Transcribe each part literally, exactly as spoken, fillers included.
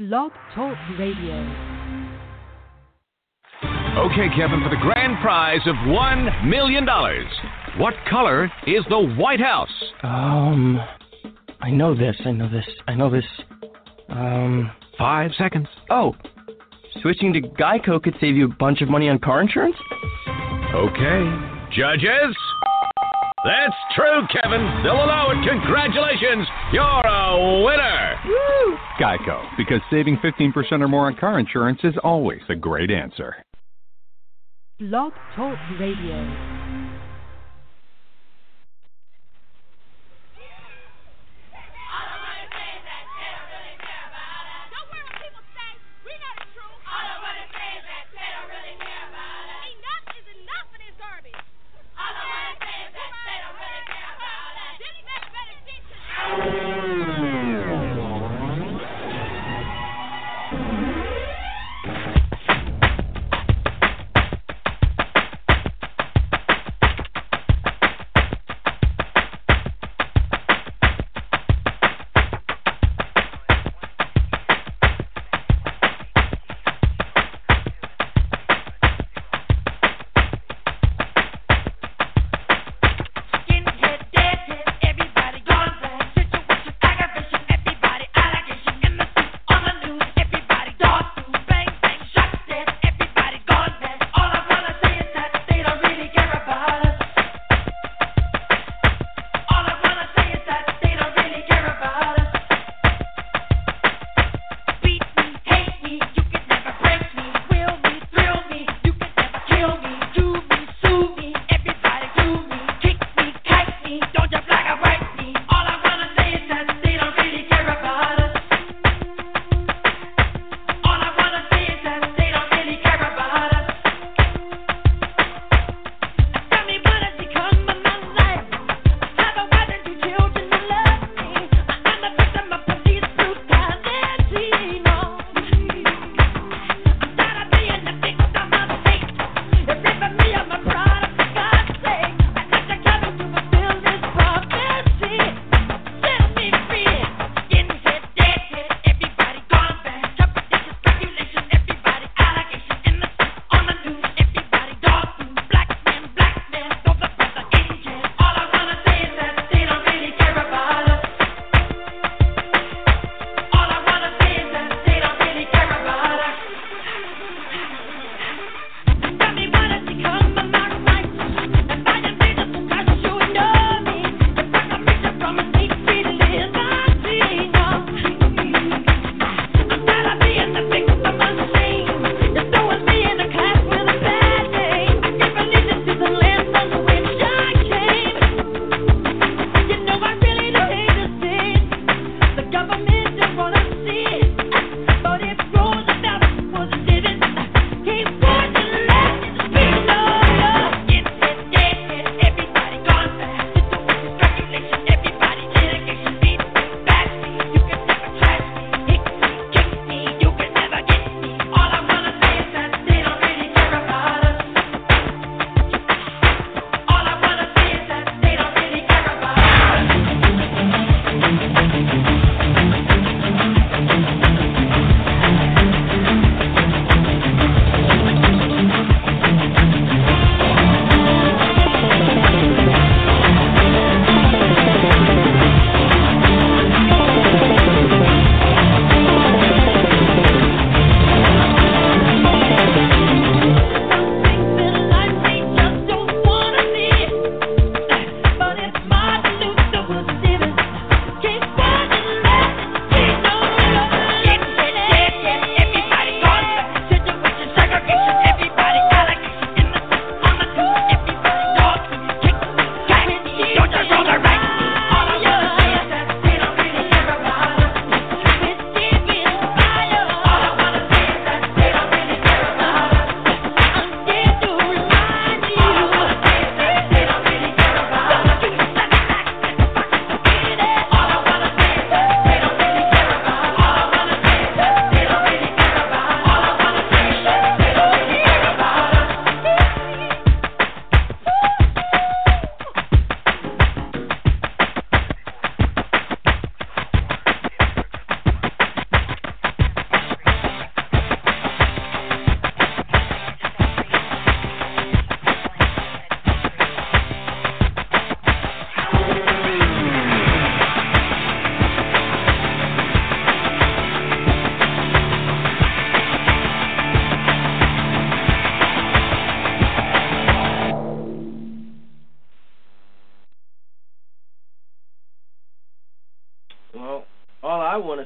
Blog Talk Radio. Okay, Kevin, for the grand prize of one million dollars, what color is the White House? Um, I know this, I know this, I know this. Um, Five seconds. Oh, switching to Geico could save you a bunch of money on car insurance? Okay. Judges? That's true, Kevin. They'll allow it. Congratulations. You're a winner. Woo! Geico, because saving fifteen percent or more on car insurance is always a great answer. Blog Talk Radio.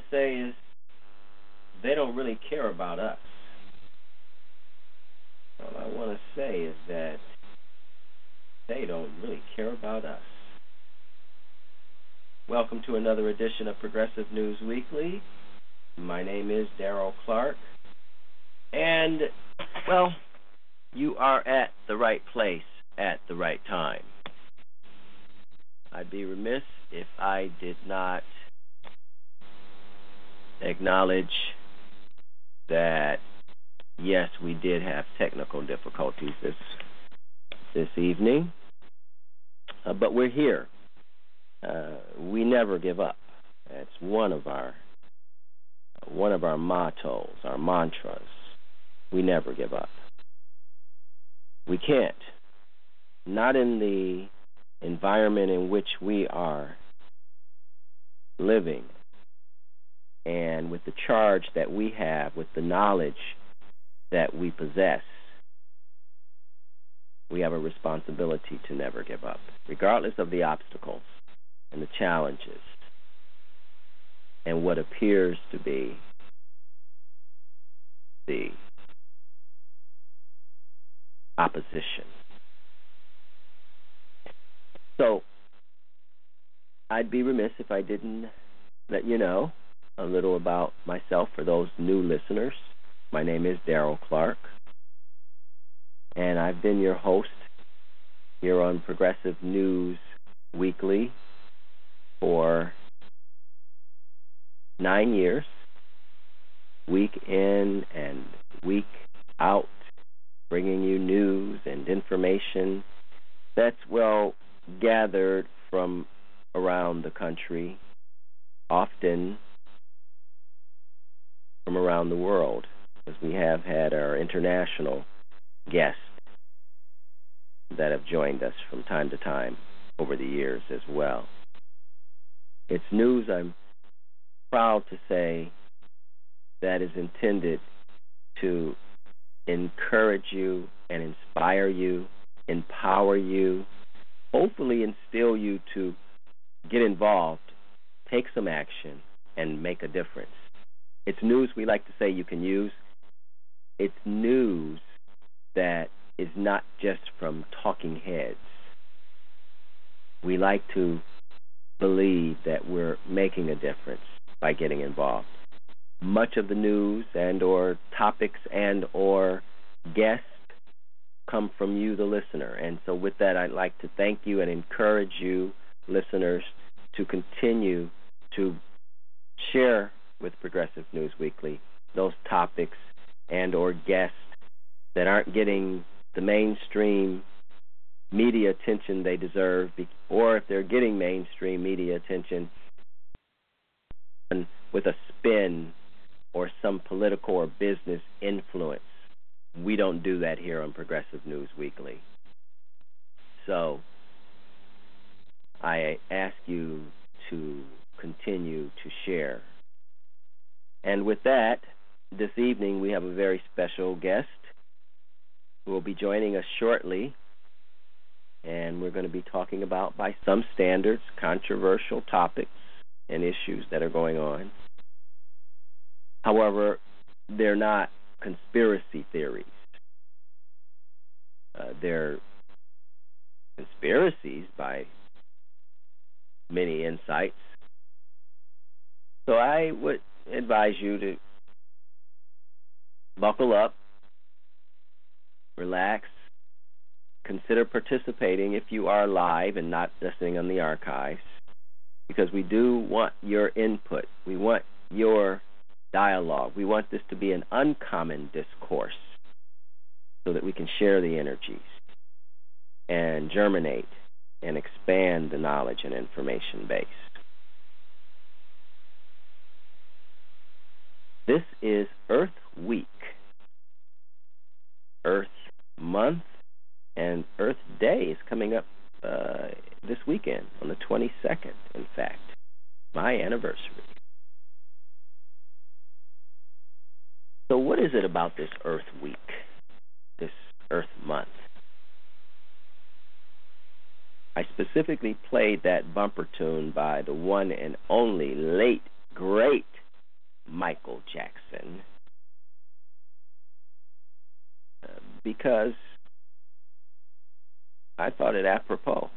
say is they don't really care about us. All I want to say is that they don't really care about us. Welcome to another edition of Progressive News Weekly. My name is Daryl Clark. And, well, you are at the right place at the right time. I'd be remiss if I did not acknowledge that, yes, we did have technical difficulties this this evening, uh, but we're here. Uh, we never give up. That's one of our one of our mottos, our mantras. We never give up. We can't. Not in the environment in which we are living, and with the charge that we have, with the knowledge that we possess. We have a responsibility to never give up, regardless of the obstacles and the challenges and what appears to be the opposition. So, I'd be remiss if I didn't let you know a little about myself for those new listeners. My name is Daryl Clark, and I've been your host here on Progressive News Weekly for nine years, week in and week out, bringing you news and information that's well gathered from around the country, often from around the world, as we have had our international guests that have joined us from time to time over the years as well. It's news, I'm proud to say, that is intended to encourage you and inspire you, empower you, hopefully instill you to get involved, take some action, and make a difference. It's news we like to say you can use. It's news that is not just from talking heads. We like to believe that we're making a difference by getting involved. Much of the news and or topics and or guests come from you, the listener. And so with that, I'd like to thank you and encourage you, listeners, to continue to share with Progressive News Weekly those topics and or guests that aren't getting the mainstream media attention they deserve, or if they're getting mainstream media attention with a spin or some political or business influence. We don't do that here on Progressive News Weekly. So I ask you to continue to share. And with that, this evening we have a very special guest who will be joining us shortly, and we're going to be talking about, by some standards, controversial topics and issues that are going on. However, they're not conspiracy theories. Uh, they're conspiracies by many insights. So I would advise you to buckle up, relax, consider participating if you are live and not listening on the archives, because we do want your input. We want your dialogue. We want this to be an uncommon discourse so that we can share the energies and germinate and expand the knowledge and information base. This is Earth Week, Earth Month, and Earth Day is coming up uh, this weekend on the twenty-second, in fact, my anniversary. So what is it about this Earth Week, this Earth Month? I specifically played that bumper tune by the one and only late, great Michael Jackson uh, because I thought it apropos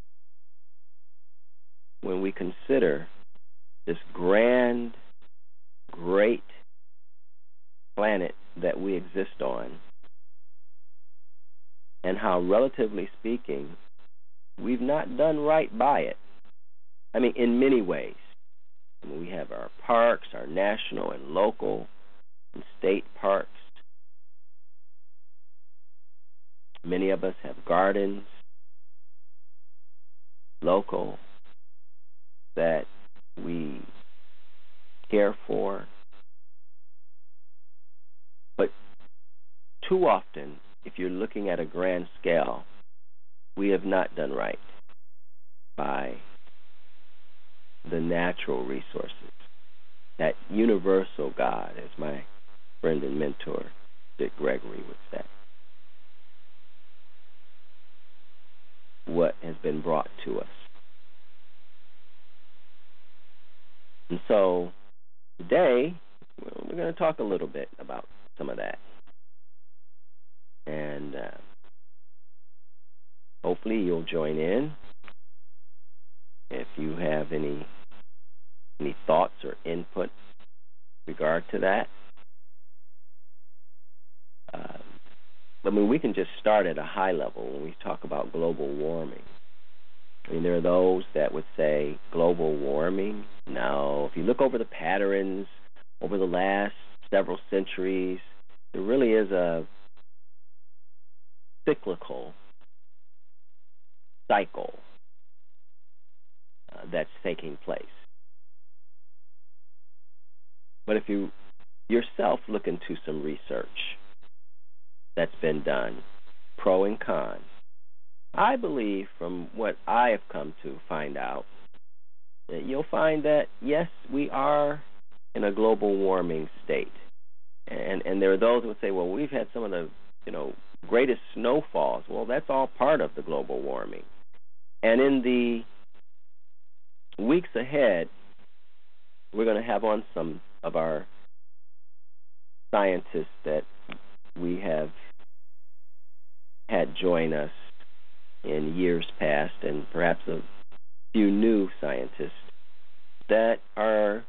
when we consider this grand, great planet that we exist on and how, relatively speaking, we've not done right by it. I mean, in many ways. I mean, we have our parks, our national and local and state parks. Many of us have gardens, local, that we care for. But too often, if you're looking at a grand scale, we have not done right by the natural resources, that universal God, as my friend and mentor Dick Gregory would say. What has been brought to us. And so today, we're going to talk a little bit about some of that. And uh, hopefully you'll join in. If you have any any thoughts or input in regard to that. Uh, I mean, we can just start at a high level when we talk about global warming. I mean, there are those that would say global warming. No, if you look over the patterns over the last several centuries, there really is a cyclical cycle uh, that's taking place. But if you yourself look into some research that's been done, pro and con, I believe from what I have come to find out, that you'll find that, yes, we are in a global warming state. And and there are those who would say, well, we've had some of the, you know, greatest snowfalls. Well, that's all part of the global warming. And in the weeks ahead, we're going to have on some of our scientists that we have had join us in years past, and perhaps a few new scientists that are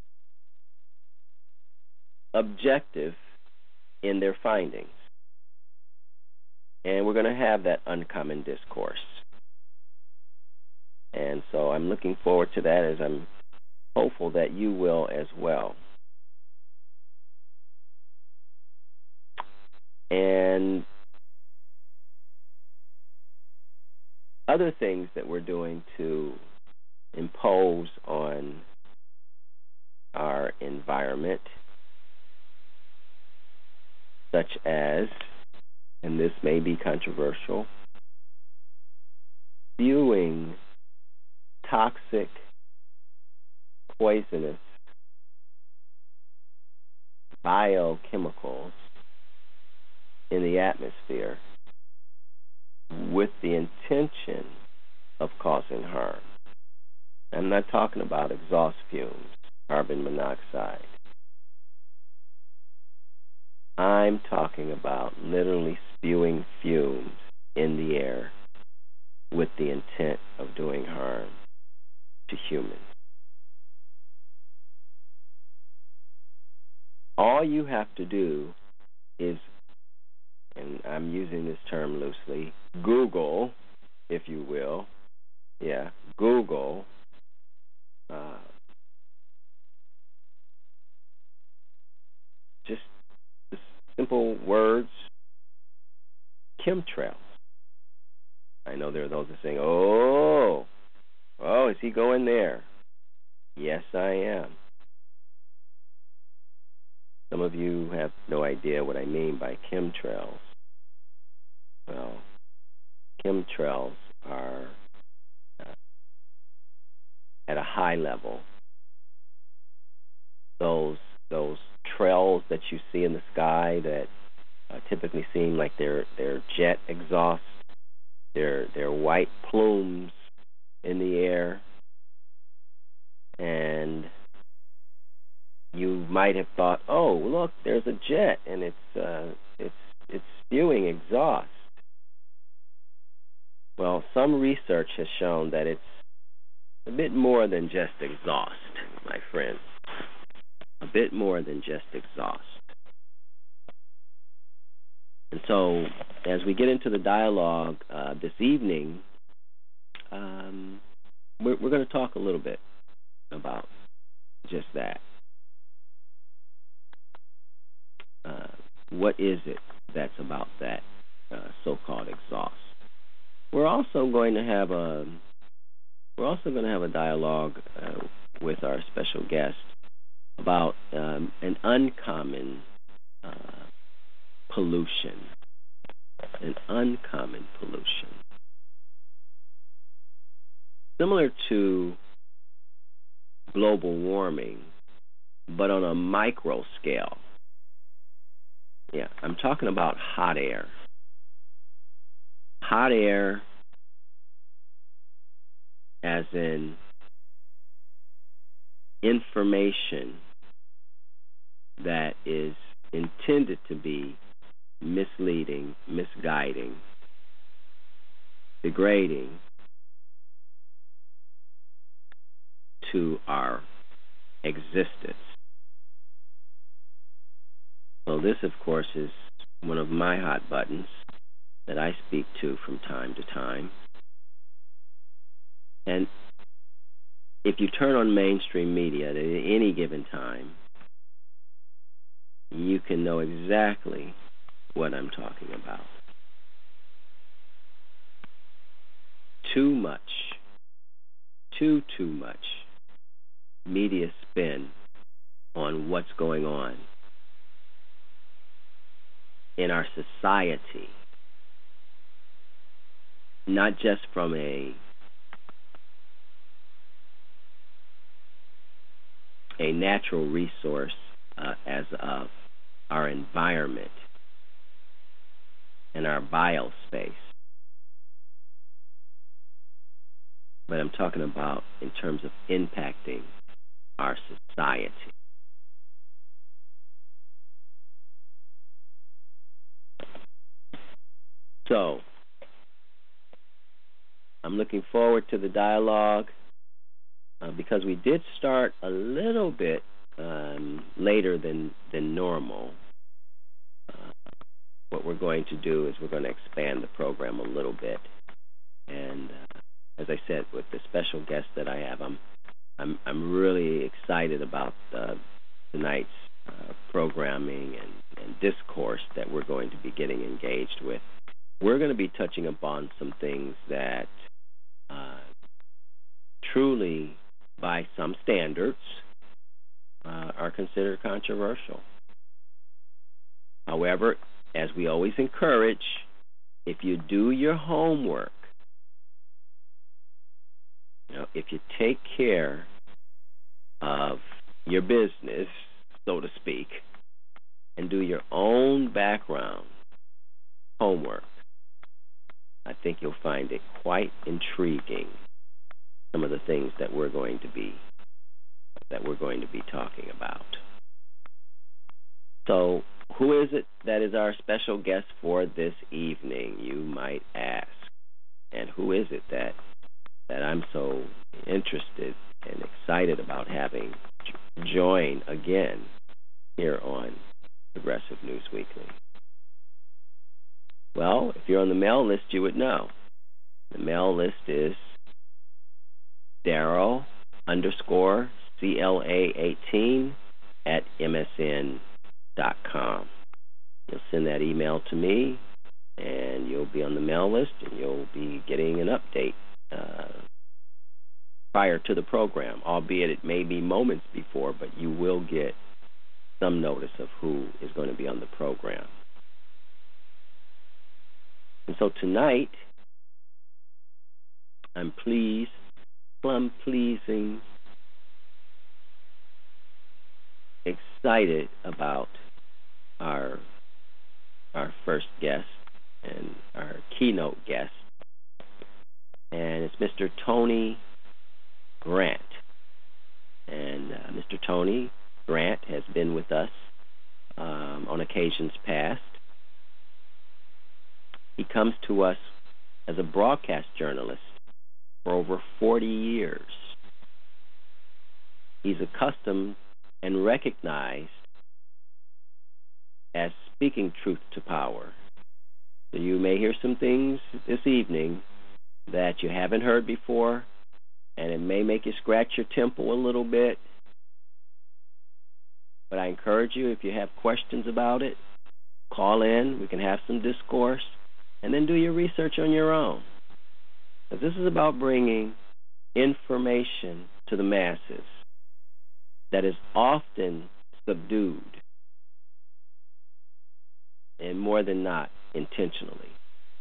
objective in their findings. And we're going to have that uncommon discourse. And so I'm looking forward to that, as I'm hopeful that you will as well. And other things that we're doing to impose on our environment, such as, and this may be controversial, spewing toxic, poisonous biochemicals in the atmosphere with the intention of causing harm. I'm not talking about exhaust fumes, carbon monoxide. I'm talking about literally spewing fumes in the air with the intent of doing harm to humans. All you have to do is, and I'm using this term loosely, Google, if you will, yeah, Google uh, just the simple words, chemtrails. I know there are those that are saying, oh, oh, is he going there? Yes, I am. Some of you have no idea what I mean by chemtrails. Well, chemtrails are uh, at a high level. Those those trails that you see in the sky that uh, typically seem like they're they're jet exhaust. They're they're white plumes in the air, and you might have thought, oh, look, there's a jet, and it's uh, it's it's spewing exhaust. Well, some research has shown that it's a bit more than just exhaust, my friends. A bit more than just exhaust. And so, as we get into the dialogue uh, this evening, um, we're, we're going to talk a little bit about just that. Uh, what is it that's about that uh, so-called exhaust? We're also going to have a we're also going to have a dialogue uh, with our special guest about um, an uncommon uh, pollution, an uncommon pollution, similar to global warming, but on a micro scale. Yeah, I'm talking about hot air. Hot air as in information that is intended to be misleading, misguiding, degrading to our existence. So this, of course, is one of my hot buttons that I speak to from time to time. And if you turn on mainstream media at any given time, you can know exactly what I'm talking about. Too much, too, too much media spin on what's going on in our society, not just from a a natural resource uh, as of our environment and our biospace, but I'm talking about in terms of impacting our society. So, I'm looking forward to the dialogue uh, because we did start a little bit um, later than, than normal. Uh, what we're going to do is we're going to expand the program a little bit. And uh, as I said, with the special guest that I have, I'm I'm, I'm really excited about uh, tonight's uh, programming and, and discourse that we're going to be getting engaged with. We're going to be touching upon some things that uh, truly, by some standards, uh, are considered controversial. However, as we always encourage, if you do your homework, you know, if you take care of your business, so to speak, and do your own background homework, I think you'll find it quite intriguing, some of the things that we're going to be that we're going to be talking about. So, who is it that is our special guest for this evening, you might ask? And who is it that that I'm so interested and excited about having join again here on Progressive News Weekly? Well, if you're on the mail list, you would know. The mail list is Daryl underscore C L A eighteen at M S N dot com. You'll send that email to me, and you'll be on the mail list, and you'll be getting an update uh, prior to the program, albeit it may be moments before, but you will get some notice of who is going to be on the program. And so tonight, I'm pleased, plum pleasing, excited about our our first guest and our keynote guest, and it's Mister Tony Grant. And uh, Mister Tony Grant has been with us um, on occasions past. He comes to us as a broadcast journalist for over forty years. He's accustomed and recognized as speaking truth to power. So you may hear some things this evening that you haven't heard before, and it may make you scratch your temple a little bit. But I encourage you, if you have questions about it, call in. We can have some discourse, and then do your research on your own. Because this is about bringing information to the masses that is often subdued, and more than not, intentionally.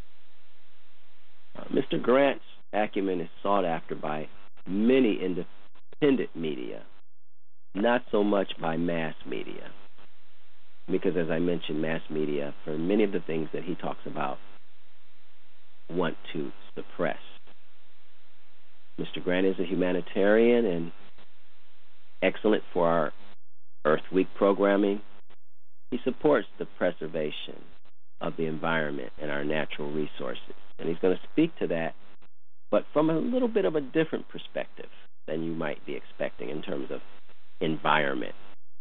Uh, Mister Grant's acumen is sought after by many independent media, not so much by mass media. Because, as I mentioned, mass media, for many of the things that he talks about, want to suppress. Mister Grant is a humanitarian and excellent for our Earth Week programming. He supports the preservation of the environment and our natural resources. And he's going to speak to that, but from a little bit of a different perspective than you might be expecting in terms of environment.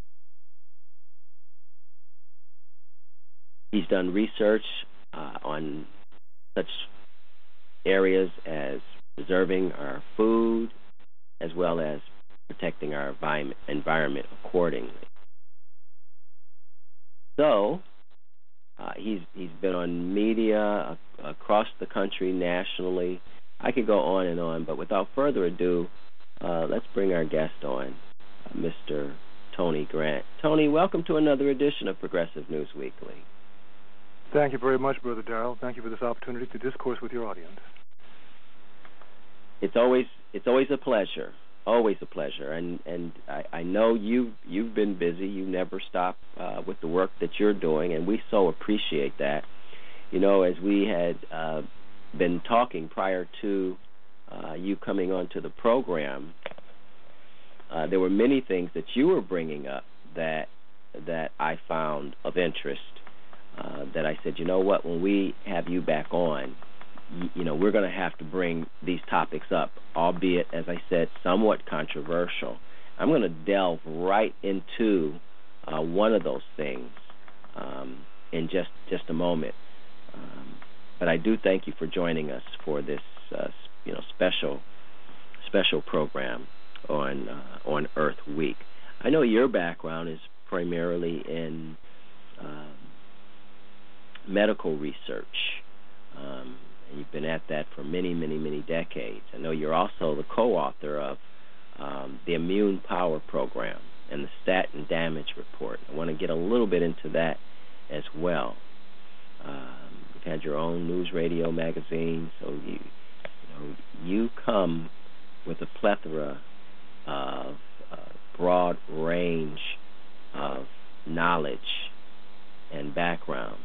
He's done research uh, on such areas as preserving our food as well as protecting our environment accordingly. So, uh, he's he's been on media uh, across the country, nationally. I could go on and on, but without further ado, uh, let's bring our guest on, uh, Mister Tony Grant. Tony, welcome to another edition of Progressive News Weekly. Thank you very much, Brother Darrell. Thank you for this opportunity to discourse with your audience. It's always it's always a pleasure. Always a pleasure, and and I, I know you you've been busy. You never stop uh, with the work that you're doing, and we so appreciate that. You know, as we had uh, been talking prior to uh, you coming onto the program, uh, there were many things that you were bringing up that that I found of interest. Uh, that I said, you know what, when we have you back on, you know, we're going to have to bring these topics up, albeit, as I said, somewhat controversial. I'm going to delve right into uh, one of those things um, in just, just a moment. Um, but I do thank you for joining us for this, uh, you know, special, special program on uh, on Earth Week. I know your background is primarily in um, medical research. Um, And you've been at that for many, many, many decades. I know you're also the co-author of um, the Immune Power Program and the Statin Damage Report. I want to get a little bit into that as well. Um, you've had your own news radio magazine, so you, you know, you come with a plethora of uh, broad range of knowledge and background.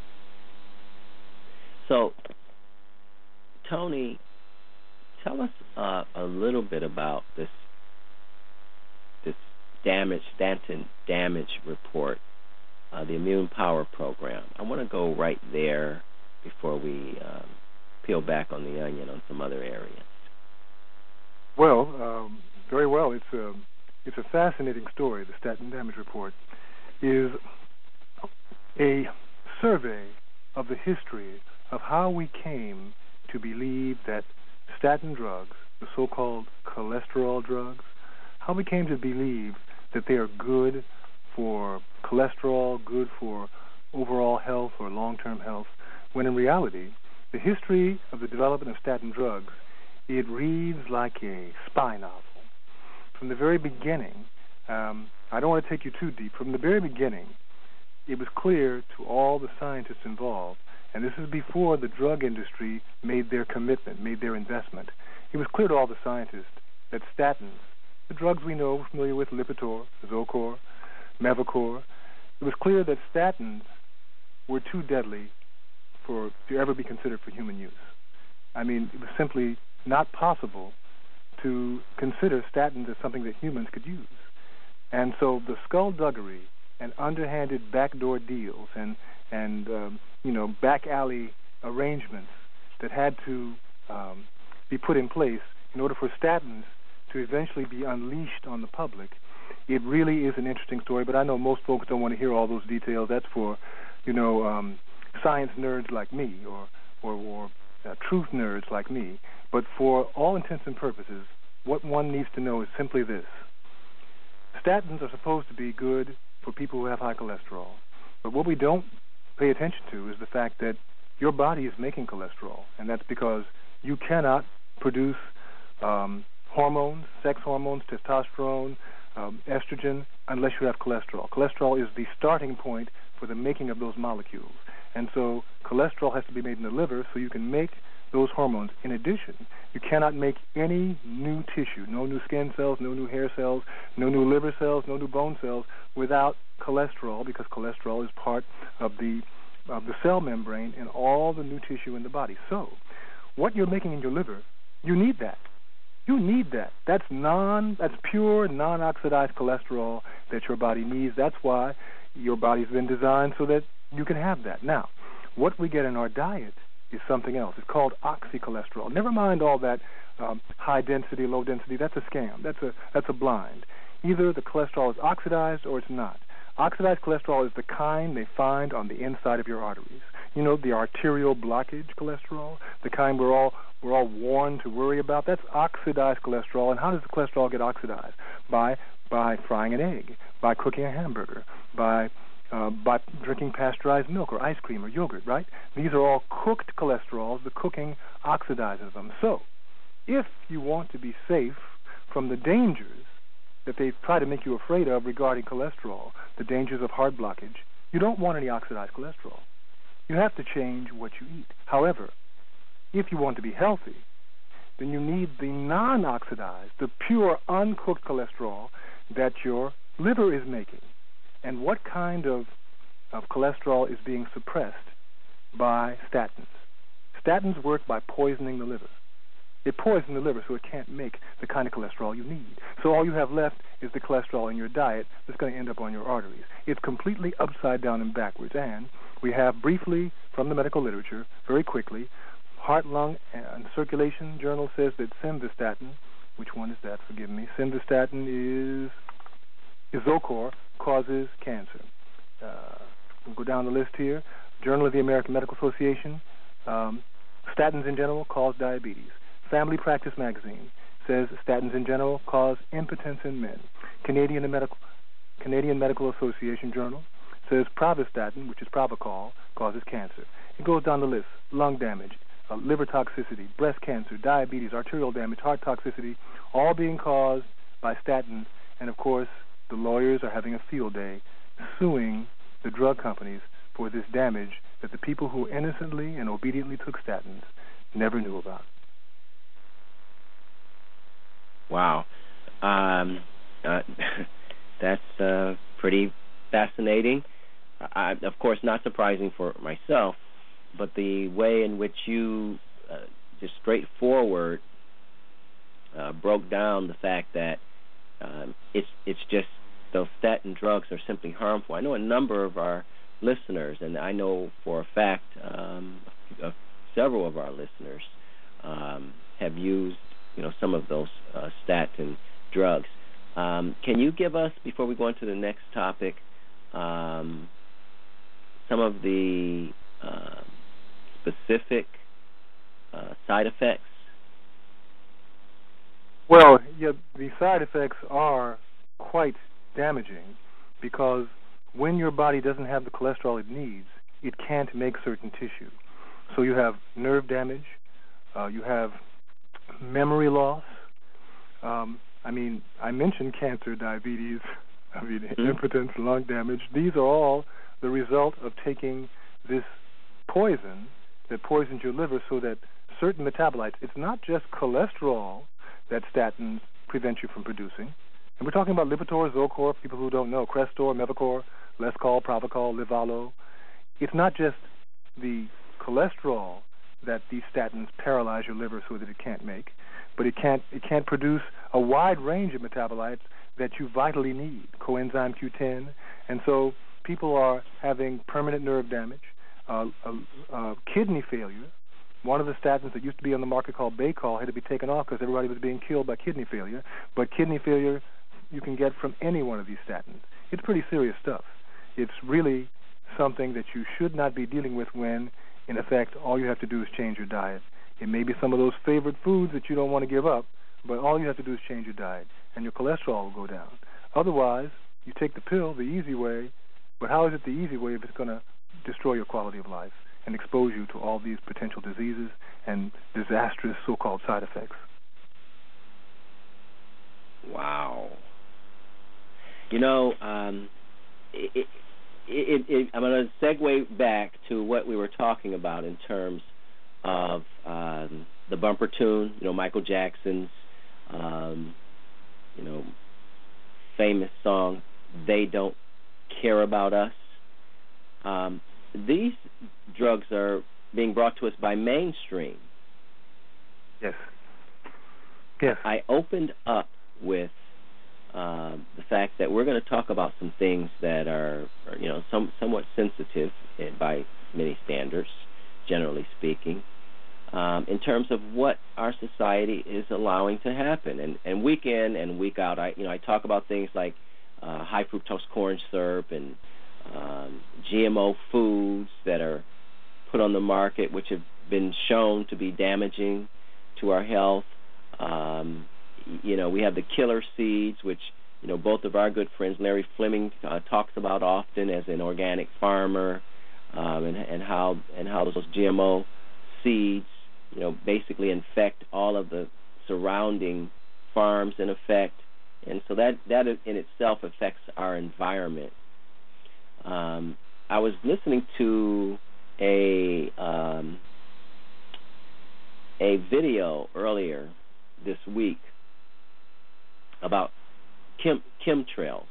So, Tony, tell us uh, a little bit about this this damage, Statin Damage Report, uh, the Immune Power Program. I want to go right there before we um, peel back on the onion on some other areas. Well, um, very well. It's a, it's a fascinating story. The Statin Damage Report is a survey of the history of how we came to believe that statin drugs, the so-called cholesterol drugs, how we came to believe that they are good for cholesterol, good for overall health or long-term health, when in reality, the history of the development of statin drugs, it reads like a spy novel. From the very beginning, um, I don't want to take you too deep, from the very beginning, it was clear to all the scientists involved, and this is before the drug industry made their commitment, made their investment. It was clear to all the scientists that statins, the drugs we know, we're familiar with, Lipitor, Zocor, Mevacor, it was clear that statins were too deadly for to ever be considered for human use. I mean, it was simply not possible to consider statins as something that humans could use. And so the skullduggery and underhanded backdoor deals and, and um, you know, back alley arrangements that had to um, be put in place in order for statins to eventually be unleashed on the public, it really is an interesting story. But I know most folks don't want to hear all those details. That's for, you know, um, science nerds like me or, or, or uh, truth nerds like me. But for all intents and purposes, what one needs to know is simply this. Statins are supposed to be good for people who have high cholesterol. But what we don't pay attention to is the fact that your body is making cholesterol, and that's because you cannot produce um, hormones, sex hormones, testosterone, um, estrogen, unless you have cholesterol. Cholesterol is the starting point for the making of those molecules. And so cholesterol has to be made in the liver so you can make those hormones. In addition, you cannot make any new tissue, no new skin cells, no new hair cells, no new liver cells, no new bone cells without cholesterol, because cholesterol is part of the of the cell membrane and all the new tissue in the body. So what you're making in your liver, you need that. You need that. That's non, that's pure non-oxidized cholesterol that your body needs. That's why your body's been designed so that you can have that. Now, what we get in our diet is something else. It's called oxycholesterol. Never mind all that um, high density, low density. That's a scam. That's a that's a blind. Either the cholesterol is oxidized or it's not. Oxidized cholesterol is the kind they find on the inside of your arteries. You know, the arterial blockage cholesterol, the kind we're all we're all warned to worry about. That's oxidized cholesterol. And how does the cholesterol get oxidized? By by frying an egg, by cooking a hamburger, by uh, by drinking pasteurized milk or ice cream or yogurt, right? These are all cooked cholesterols. The cooking oxidizes them. So if you want to be safe from the dangers that they try to make you afraid of regarding cholesterol, the dangers of heart blockage, you don't want any oxidized cholesterol. You have to change what you eat. However, if you want to be healthy, then you need the non-oxidized, the pure, uncooked cholesterol that your liver is making. And what kind of, of cholesterol is being suppressed by statins? Statins work by poisoning the liver. It poisons the liver so it can't make the kind of cholesterol you need. So all you have left is the cholesterol in your diet that's going to end up on your arteries. It's completely upside down and backwards. And we have briefly from the medical literature, very quickly, Heart, Lung, and Circulation Journal says that simvastatin, which one is that? Forgive me. Simvastatin is, is Zocor, causes cancer. Uh, we'll go down the list here. Journal of the American Medical Association, um, statins in general cause diabetes. Family Practice Magazine says statins in general cause impotence in men. Canadian Medical Canadian Medical Association Journal says pravastatin, which is Pravachol, causes cancer. It goes down the list: lung damage, uh, liver toxicity, breast cancer, diabetes, arterial damage, heart toxicity, all being caused by statins. And of course, the lawyers are having a field day suing the drug companies for this damage that the people who innocently and obediently took statins never knew about. Wow. Um, uh, that's uh, pretty fascinating. I, of course, not surprising for myself, but the way in which you uh, just straightforward uh, broke down the fact that um, it's it's just those statin drugs are simply harmful. I know a number of our listeners, and I know for a fact um, uh, several of our listeners um, have used you know, some of those uh, statin drugs. Um, can you give us, before we go on to the next topic, um, some of the uh, specific uh, side effects? Well, yeah, the side effects are quite damaging because when your body doesn't have the cholesterol it needs, it can't make certain tissue. So you have nerve damage, uh, you have memory loss. Um, I mean, I mentioned cancer, diabetes, I mean, mm-hmm. impotence, lung damage. These are all the result of taking this poison that poisons your liver so that certain metabolites, it's not just cholesterol that statins prevent you from producing. And we're talking about Lipitor, Zocor, for people who don't know, Crestor, Mevacor, Lescol, Pravachol, Livalo. It's not just the cholesterol that these statins paralyze your liver so that it can't make, but it can't it can't produce a wide range of metabolites that you vitally need, coenzyme Q ten. And so people are having permanent nerve damage, uh, uh, uh, kidney failure. One of the statins that used to be on the market called Baycol had to be taken off because everybody was being killed by kidney failure. But kidney failure you can get from any one of these statins. It's pretty serious stuff. It's really something that you should not be dealing with when, in effect, all you have to do is change your diet. It may be some of those favorite foods that you don't want to give up, but all you have to do is change your diet, and your cholesterol will go down. Otherwise, you take the pill the easy way, but how is it the easy way if it's going to destroy your quality of life and expose you to all these potential diseases and disastrous so-called side effects? Wow. You know, um, it, it, it, it, I'm going to segue back to what we were talking about in terms of um, the bumper tune, you know, Michael Jackson's, um, you know, famous song, They Don't Care About Us. Um, these drugs are being brought to us by mainstream. Yes. Yes. I opened up with uh, the fact that we're going to talk about some things that are, are you know, some, somewhat sensitive by many standards, generally speaking, um, in terms of what our society is allowing to happen. And, and week in and week out, I you know I talk about things like uh, high fructose corn syrup and um, G M O foods that are put on the market, which have been shown to be damaging to our health. Um, you know, we have the killer seeds, which, you know, both of our good friends, Larry Fleming, uh, talks about often as an organic farmer, um, and, and how and how those G M O seeds, you know, basically infect all of the surrounding farms in effect, and so that that in itself affects our environment. Um, I was listening to a um, a video earlier this week about chem, chemtrails,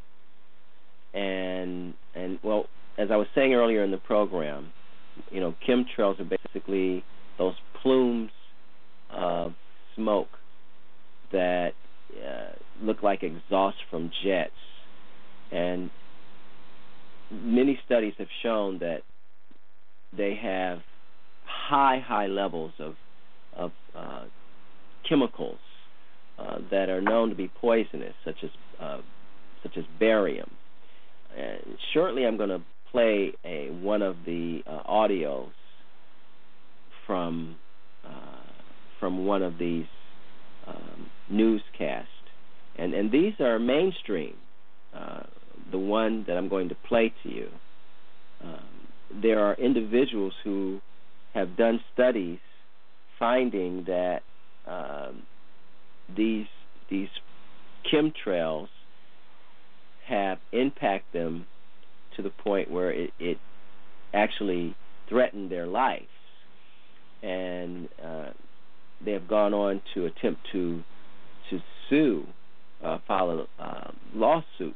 and and well, as I was saying earlier in the program, you know, chemtrails are basically those plumes of smoke that uh, look like exhaust from jets, and many studies have shown that they have high, high levels of of uh, chemicals uh, that are known to be poisonous, such as uh, such as barium. And shortly, I'm going to play a one of the uh, audios from uh, from one of these um, newscasts, and and these are mainstream. Uh, the one that I'm going to play to you. Um, there are individuals who have done studies finding that um, these these chemtrails have impacted them to the point where it, it actually threatened their lives, and uh, they have gone on to attempt to to sue, uh, file uh, lawsuits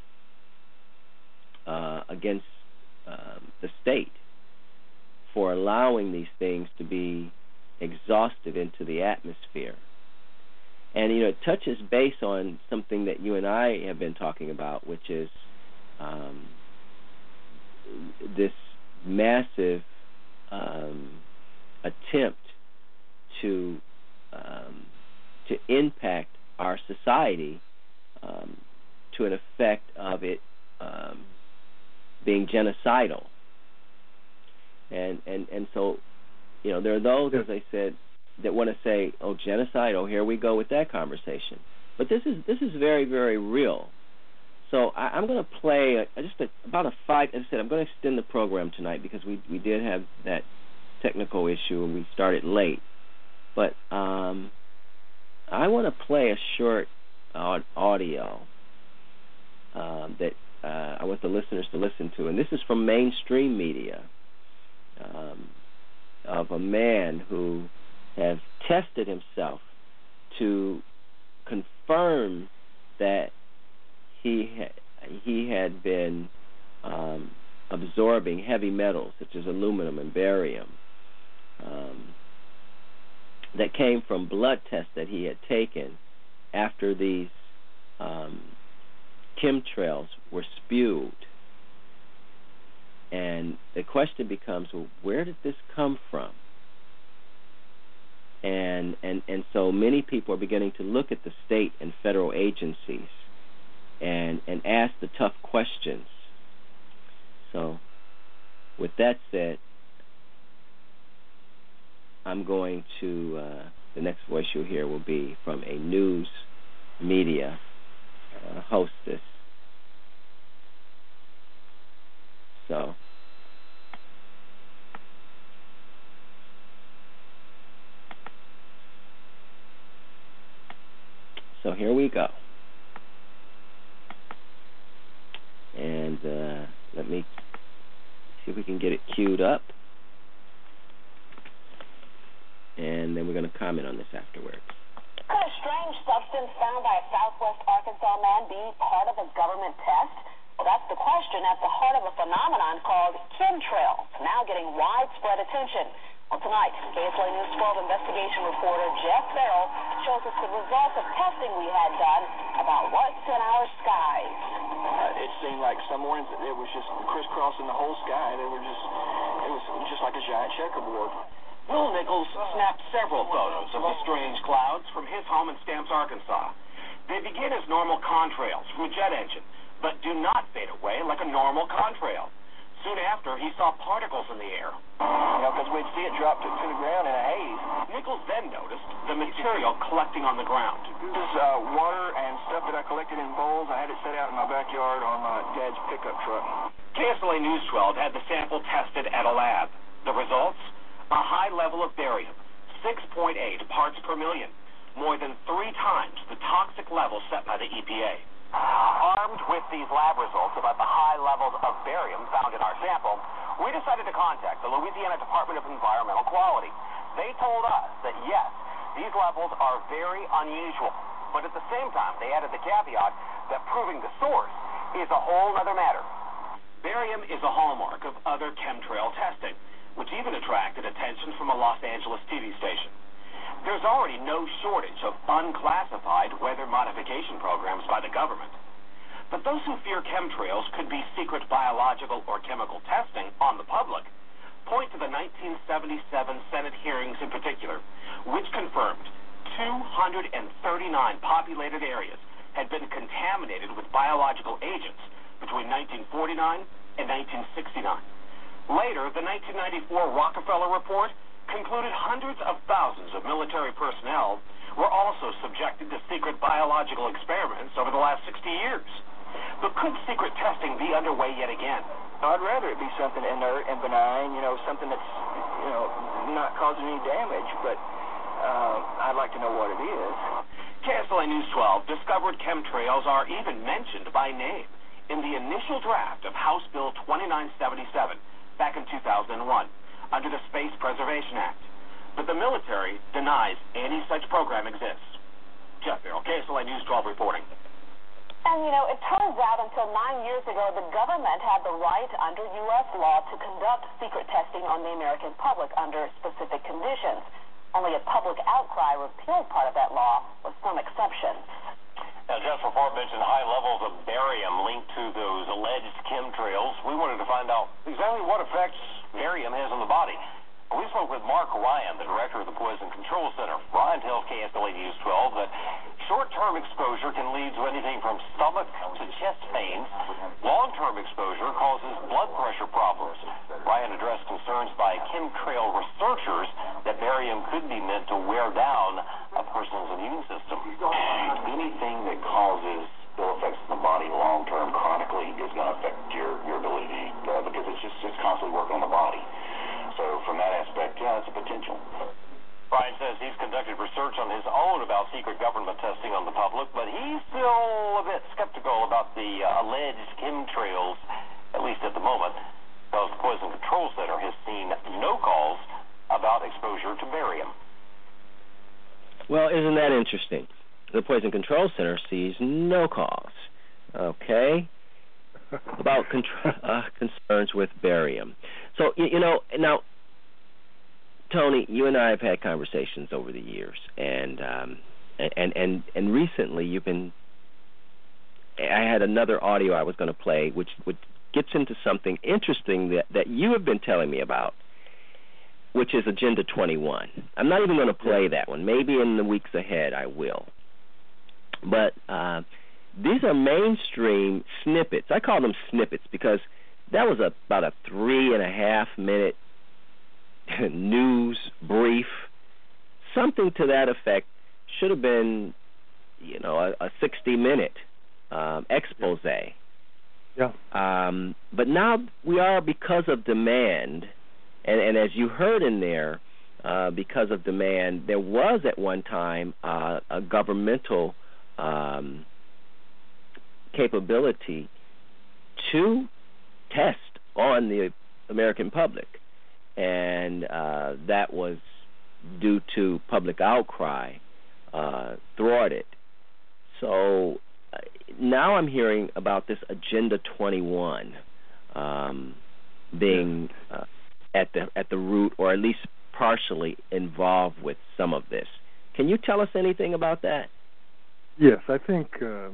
uh, against um, the state for allowing these things to be exhausted into the atmosphere. And, you know, it touches base on something that you and I have been talking about, which is um, this massive um, attempt to um, to impact our society um, to an effect of it um, being genocidal. And, and and so, you know, there are those, as I said, that want to say, "Oh, genocide! Oh, here we go with that conversation." But this is this is very, very real. So I, I'm going to play a, just a, about a five. As I said, I'm going to extend the program tonight because we we did have that technical issue and we started late. But um, I want to play a short uh, audio uh, that uh, I want the listeners to listen to, and this is from mainstream media. Um, of a man who has tested himself to confirm that he ha- he had been um, absorbing heavy metals such as aluminum and barium um, that came from blood tests that he had taken after these um, chemtrails were spewed. And the question becomes, well, where did this come from? And, and and so many people are beginning to look at the state and federal agencies and and ask the tough questions. So with that said, I'm going to, uh, the next voice you'll hear will be from a news media uh, hostess. So So here we go. And uh, let me see if we can get it queued up. And then we're going to comment on this afterwards. Could a strange substance found by a Southwest Arkansas man be part of a government test? Well, that's the question at the heart of a phenomenon called chemtrails, now getting widespread attention. Well, tonight, K S L A News twelve investigation reporter Jeff Farrell shows us the results of testing we had done about what's in our skies. Uh, it seemed like some mornings it was just crisscrossing the whole sky. They were just, it was just like a giant checkerboard. Will Nichols snapped several photos of the strange clouds from his home in Stamps, Arkansas. They begin as normal contrails from a jet engine, but do not fade away like a normal contrail. Soon after, he saw particles in the air. You know, because we'd see it drop to, to the ground in a haze. Nichols then noticed the material collecting on the ground. This is uh, water and stuff that I collected in bowls. I had it set out in my backyard on my dad's pickup truck. K S L A News twelve had the sample tested at a lab. The results? A high level of barium, six point eight parts per million, more than three times the toxic level set by the E P A. Armed with these lab results about the high levels of barium found in our sample, we decided to contact the Louisiana Department of Environmental Quality. They told us that, yes, these levels are very unusual, but at the same time, they added the caveat that proving the source is a whole other matter. Barium is a hallmark of other chemtrail testing, which even attracted attention from a Los Angeles T V station. There's already no shortage of unclassified weather modification programs by the government. But those who fear chemtrails could be secret biological or chemical testing on the public point to the nineteen seventy-seven Senate hearings in particular, which confirmed two hundred thirty-nine populated areas had been contaminated with biological agents between nineteen forty-nine and nineteen sixty-nine. Later, the nineteen ninety-four Rockefeller Report concluded hundreds of thousands of military personnel were also subjected to secret biological experiments over the last sixty years. But could secret testing be underway yet again? I'd rather it be something inert and benign, you know, something that's, you know, not causing any damage, but uh, I'd like to know what it is. K S L A News twelve discovered chemtrails are even mentioned by name in the initial draft of House Bill twenty-nine seventy-seven back in two thousand one. Under the Space Preservation Act. But the military denies any such program exists. Jeff Farrell, K S L A News twelve reporting. And, you know, it turns out until nine years ago, the government had the right under U S law to conduct secret testing on the American public under specific conditions. Only a public outcry repealed part of that law with some exceptions. Now, Jeff's report mentioned high levels of barium linked to those alleged chemtrails. We wanted to find out exactly what effects barium has on the body. We spoke with Mark Ryan, the director of the Poison Control Center. Ryan tells K S L A News twelve that short-term exposure can lead to anything from stomach to chest pains. Long-term exposure causes blood pressure problems. Ryan addressed concerns by chemtrail researchers that barium could be meant to wear down a person's immune system. Anything that causes ill effects in the body long-term, chronically, is going to affect your, your ability uh, because it's just it's constantly working on the body. So from that aspect, yeah, it's a potential. Ryan says he's conducted research on his own about secret government testing on the public, but he's still a bit skeptical about the uh, alleged chemtrails, at least at the moment, because the Poison Control Center has seen no calls about exposure to barium. Well, isn't that interesting? The Poison Control Center sees no calls, okay, about contr- uh, concerns with barium. So, you, you know, now, Tony, you and I have had conversations over the years, and um, and and and recently you've been I had another audio I was going to play, which, which gets into something interesting that, that you have been telling me about, which is Agenda twenty-one. I'm not even going to play that one. Maybe in the weeks ahead I will. But uh, these are mainstream snippets. I call them snippets because that was a, about a three and a half minute news brief, something to that effect. Should have been, you know, a, a sixty minute um, expose. Yeah. Um, but now we are, because of demand, and, and as you heard in there, uh, because of demand, there was at one time uh, a governmental um, capability to test on the American public, and uh, that was due to public outcry, uh, thwarted. So uh, now I'm hearing about this Agenda twenty-one um, being uh, at the at the root, or at least partially involved with some of this. Can you tell us anything about that? Yes, I think uh,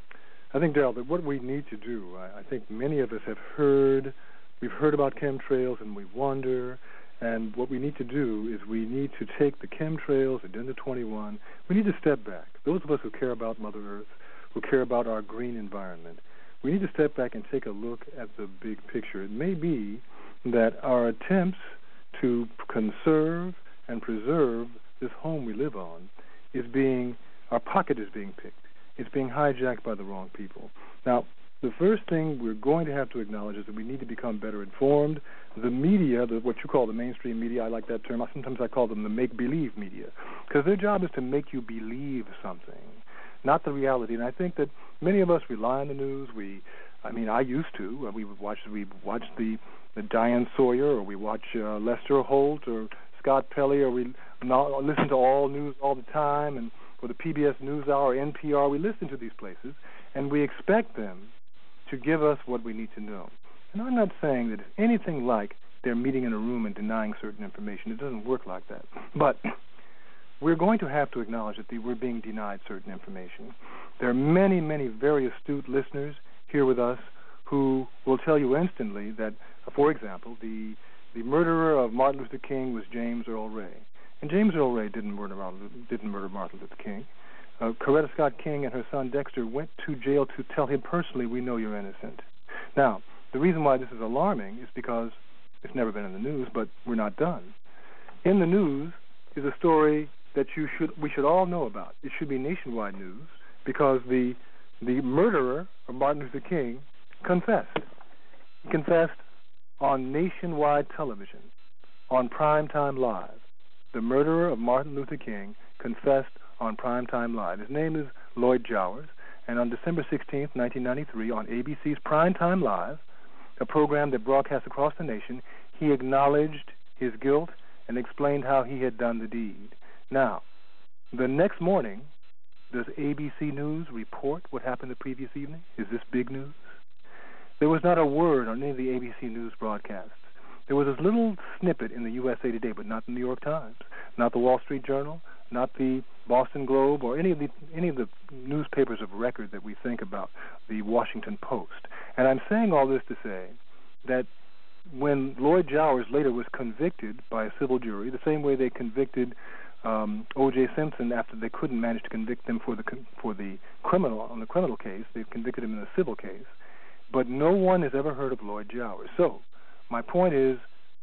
I think, Darrell, that what we need to do, I, I think many of us have heard, we've heard about chemtrails and we wonder, and what we need to do is we need to take the chemtrails, Agenda twenty-one, we need to step back. Those of us who care about Mother Earth, who care about our green environment, we need to step back and take a look at the big picture. It may be that our attempts to conserve and preserve this home we live on is being, our pocket is being picked. It's being hijacked by the wrong people. Now, the first thing we're going to have to acknowledge is that we need to become better informed. The media, the, what you call the mainstream media, I like that term. Sometimes I call them the make-believe media, because their job is to make you believe something, not the reality. And I think that many of us rely on the news. We, I mean, I used to. We would watch, we watch the, the Diane Sawyer, or we watch uh, Lester Holt, or Scott Pelley, or we not, listen to All News all the time, and or the P B S NewsHour, N P R. We listen to these places, and we expect them to give us what we need to know. And I'm not saying that it's anything like they're meeting in a room and denying certain information. It doesn't work like that. But we're going to have to acknowledge that we're being denied certain information. There are many, many very astute listeners here with us who will tell you instantly that, for example, the the murderer of Martin Luther King was James Earl Ray. And James Earl Ray didn't murder Martin, didn't murder Martin Luther King. Uh, Coretta Scott King and her son Dexter went to jail to tell him personally, we know you're innocent. Now, the reason why this is alarming is because it's never been in the news, but we're not done. In the news is a story that you should we should all know about. It should be nationwide news, because the the murderer of Martin Luther King confessed. He confessed on nationwide television, on Primetime Live. The murderer of Martin Luther King confessed on Primetime Live. His name is Lloyd Jowers, and on December sixteenth, nineteen ninety-three, on A B C's Primetime Live, a program that broadcasts across the nation, he acknowledged his guilt and explained how he had done the deed. Now, the next morning, does A B C News report what happened the previous evening? Is this big news? There was not a word on any of the A B C News broadcasts. There was this little snippet in the U S A Today, but not the New York Times, not the Wall Street Journal, not the Boston Globe, or any of the any of the newspapers of record that we think about, the Washington Post. And I'm saying all this to say that when Lloyd Jowers later was convicted by a civil jury, the same way they convicted um, O J Simpson after they couldn't manage to convict him for the for the criminal on the criminal case, they convicted him in a civil case. But no one has ever heard of Lloyd Jowers. So my point is,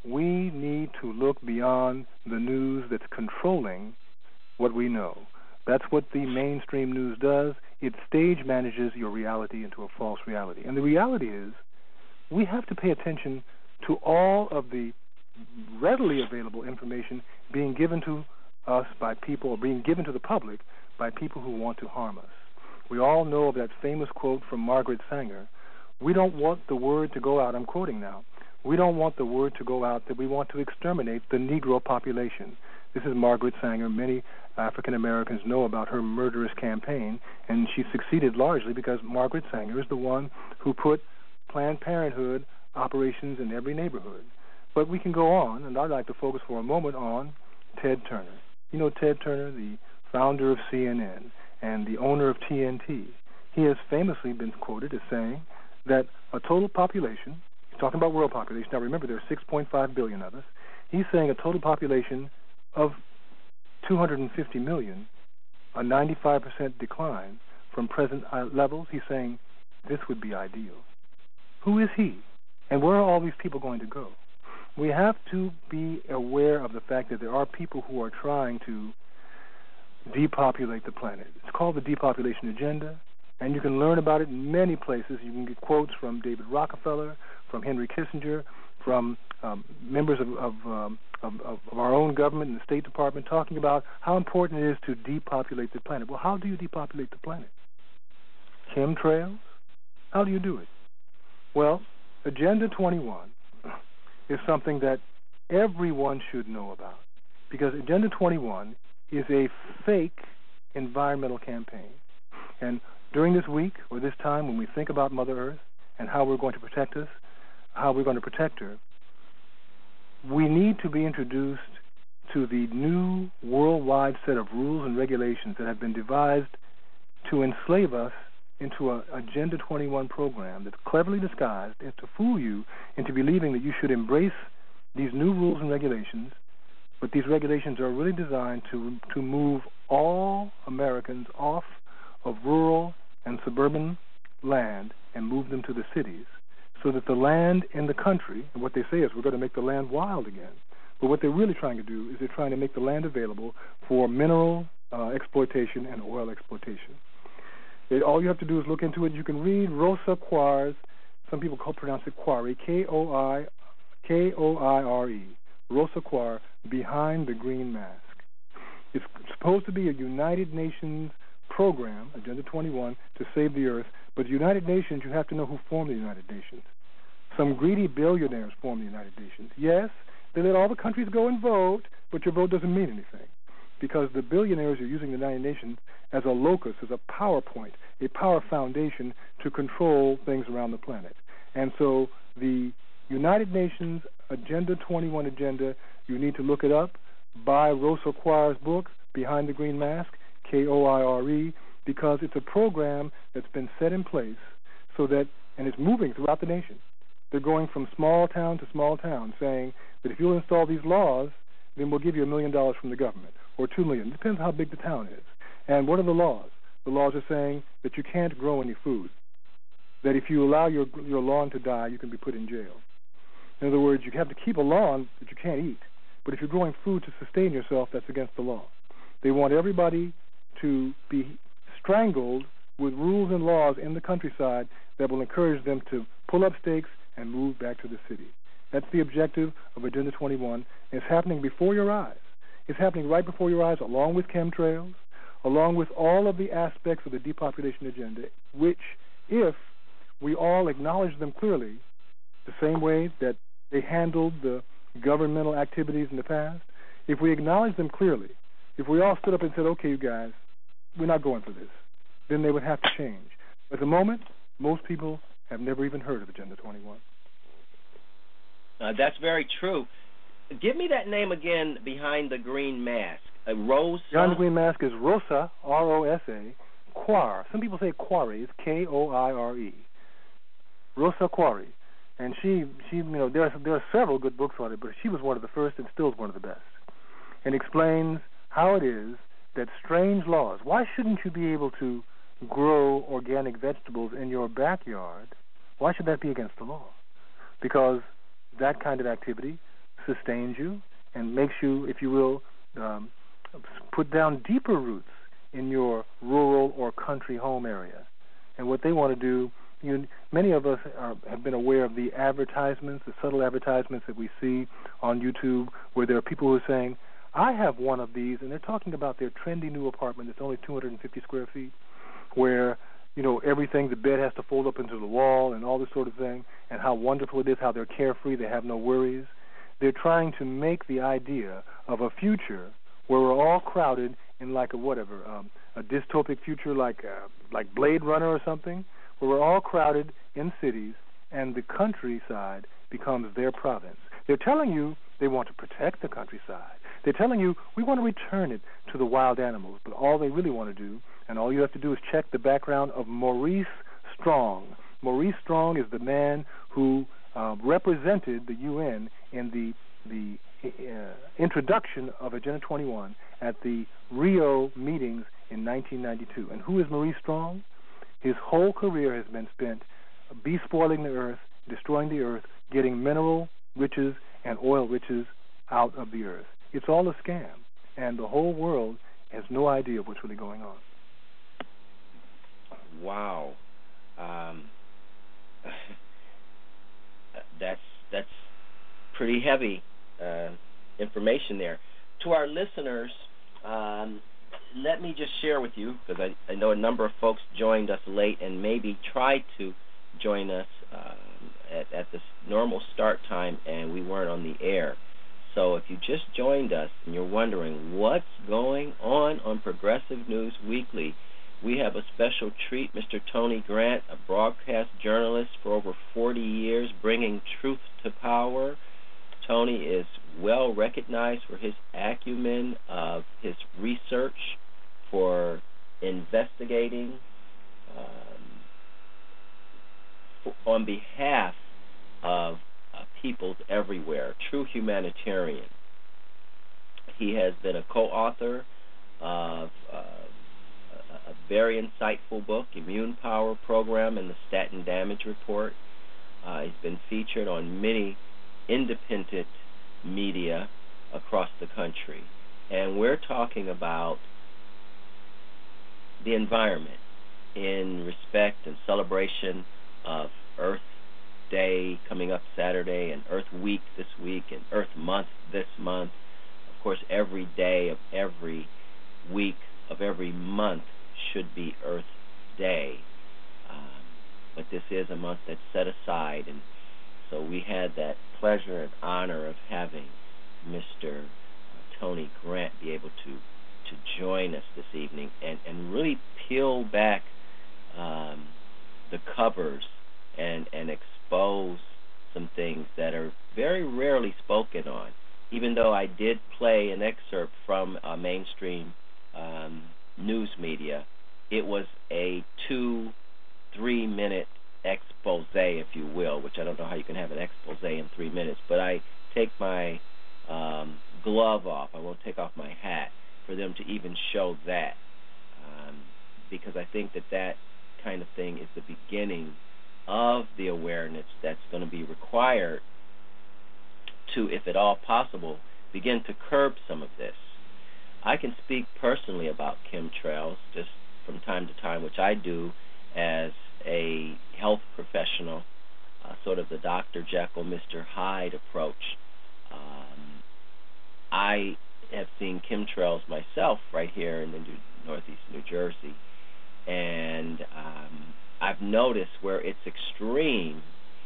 we need to look beyond the news that's controlling what we know. That's what the mainstream news does. It stage manages your reality into a false reality. And the reality is, we have to pay attention to all of the readily available information being given to us by people, or being given to the public by people who want to harm us. We all know of that famous quote from Margaret Sanger, we don't want the word to go out, I'm quoting now, we don't want the word to go out that we want to exterminate the Negro population. This is Margaret Sanger. Many African Americans know about her murderous campaign, and she succeeded largely because Margaret Sanger is the one who put Planned Parenthood operations in every neighborhood. But we can go on, and I'd like to focus for a moment on Ted Turner. You know Ted Turner, the founder of C N N and the owner of T N T. he has famously been quoted as saying that a total population, he's talking about world population, now remember there are six point five billion of us, he's saying a total population of two hundred fifty million, a ninety-five percent decline from present levels. He's saying this would be ideal. Who is he? And where are all these people going to go? We have to be aware of the fact that there are people who are trying to depopulate the planet. It's called the Depopulation Agenda, and you can learn about it in many places. You can get quotes from David Rockefeller, from Henry Kissinger, from um, members of, of, um, of, of our own government and the State Department talking about how important it is to depopulate the planet. Well, how do you depopulate the planet? Chemtrails? How do you do it? Well, Agenda twenty-one is something that everyone should know about, because Agenda twenty-one is a fake environmental campaign. And during this week or this time when we think about Mother Earth and how we're going to protect us, how we're going to protect her, we need to be introduced to the new worldwide set of rules and regulations that have been devised to enslave us into an Agenda twenty-one program that's cleverly disguised and to fool you into believing that you should embrace these new rules and regulations, but these regulations are really designed to to move all Americans off of rural and suburban land and move them to the cities, so that the land in the country, and what they say is we're going to make the land wild again, but what they're really trying to do is they're trying to make the land available for mineral uh, exploitation and oil exploitation. It, all you have to do is look into it. You can read Rosa Quare's, some people call pronounce it Quare, K O I K O I R E, Rosa Quare, Behind the Green Mask. It's supposed to be a United Nations program, Agenda twenty-one, to save the earth, but the United Nations, you have to know who formed the United Nations. Some greedy billionaires formed the United Nations. Yes, they let all the countries go and vote, but your vote doesn't mean anything, because the billionaires are using the United Nations as a locus, as a power point, a power foundation to control things around the planet. And so the United Nations Agenda twenty-one agenda, you need to look it up, buy Rosa Quare's book, Behind the Green Mask, K O I R E, because it's a program that's been set in place so that, and it's moving throughout the nation. They're going from small town to small town saying that if you'll install these laws, then we'll give you a million dollars from the government, or two million. It depends how big the town is. And what are the laws? The laws are saying that you can't grow any food, that if you allow your your lawn to die, you can be put in jail. In other words, you have to keep a lawn that you can't eat, but if you're growing food to sustain yourself, that's against the law. They want everybody to be strangled with rules and laws in the countryside that will encourage them to pull up stakes and move back to the city. That's the objective of Agenda twenty-one. It's happening before your eyes. It's happening right before your eyes, along with chemtrails, along with all of the aspects of the depopulation agenda, which, if we all acknowledge them clearly, the same way that they handled the governmental activities in the past, if we acknowledge them clearly, if we all stood up and said, okay, you guys, we're not going for this, then they would have to change. At the moment, most people have never even heard of Agenda twenty-one. Uh, that's very true. Give me that name again, Behind the Green Mask. Uh, Rosa? Behind the Green Mask is Rosa, R O S A, Quare. Some people say Quare. It's K O I R E. Rosa Quare. And she, she, you know, there are, there are several good books on it, but she was one of the first and still is one of the best. And explains how it is that strange laws, why shouldn't you be able to grow organic vegetables in your backyard? Why should that be against the law? Because that kind of activity sustains you and makes you, if you will, um, put down deeper roots in your rural or country home area. And what they want to do, you, many of us are, have been aware of the advertisements, the subtle advertisements that we see on YouTube, where there are people who are saying, I have one of these, and they're talking about their trendy new apartment that's only two hundred fifty square feet, where, you know, everything, the bed has to fold up into the wall and all this sort of thing, and how wonderful it is, how they're carefree, they have no worries. They're trying to make the idea of a future where we're all crowded in like a whatever, um, a dystopic future like uh, like Blade Runner or something, where we're all crowded in cities and the countryside becomes their province. They're telling you they want to protect the countryside. They're telling you we want to return it to the wild animals, but all they really want to do, and all you have to do is check the background of Maurice Strong. Maurice Strong is the man who uh, represented the U N in the the uh, introduction of Agenda twenty-one at the Rio meetings in nineteen ninety-two. And who is Maurice Strong? His whole career has been spent bespoiling the earth, destroying the earth, getting mineral riches and oil riches out of the earth. It's all a scam, and the whole world has no idea what's really going on. Wow. Um, that's that's pretty heavy uh, information there. To our listeners, um, let me just share with you, because I, I know a number of folks joined us late and maybe tried to join us uh, at, at the normal start time, and we weren't on the air. So if you just joined us and you're wondering what's going on on Progressive News Weekly, we have a special treat. Mister Tony Grant, a broadcast journalist for over forty years, bringing truth to power. Tony is well recognized for his acumen of his research, for investigating um, for, on behalf of uh, peoples everywhere, true humanitarian. He has been a co-author of uh, a very insightful book, Immune Power Program and the Statin Damage Report. Uh, he's been featured on many independent media across the country. And we're talking about the environment in respect and celebration of Earth Day coming up Saturday, and Earth Week this week, and Earth Month this month. Of course, every day of every week of every month should be Earth Day. Um, but this is a month that's set aside, and so we had that pleasure and honor of having Mister Tony Grant be able to to join us this evening and, and really peel back um, the covers and, and expose some things that are very rarely spoken on, even though I did play an excerpt from uh, mainstream um, news media. It was a two, three-minute expose, if you will, which I don't know how you can have an expose in three minutes, but I take my um, glove off. I won't take off my hat for them to even show that, um, because I think that that kind of thing is the beginning of the awareness that's going to be required to, if at all possible, begin to curb some of this. I can speak personally about chemtrails just from time to time, which I do as a health professional, uh, sort of the Doctor Jekyll, Mister Hyde approach. Um, I have seen chemtrails myself right here in the New, northeast New Jersey, and um, I've noticed where it's extreme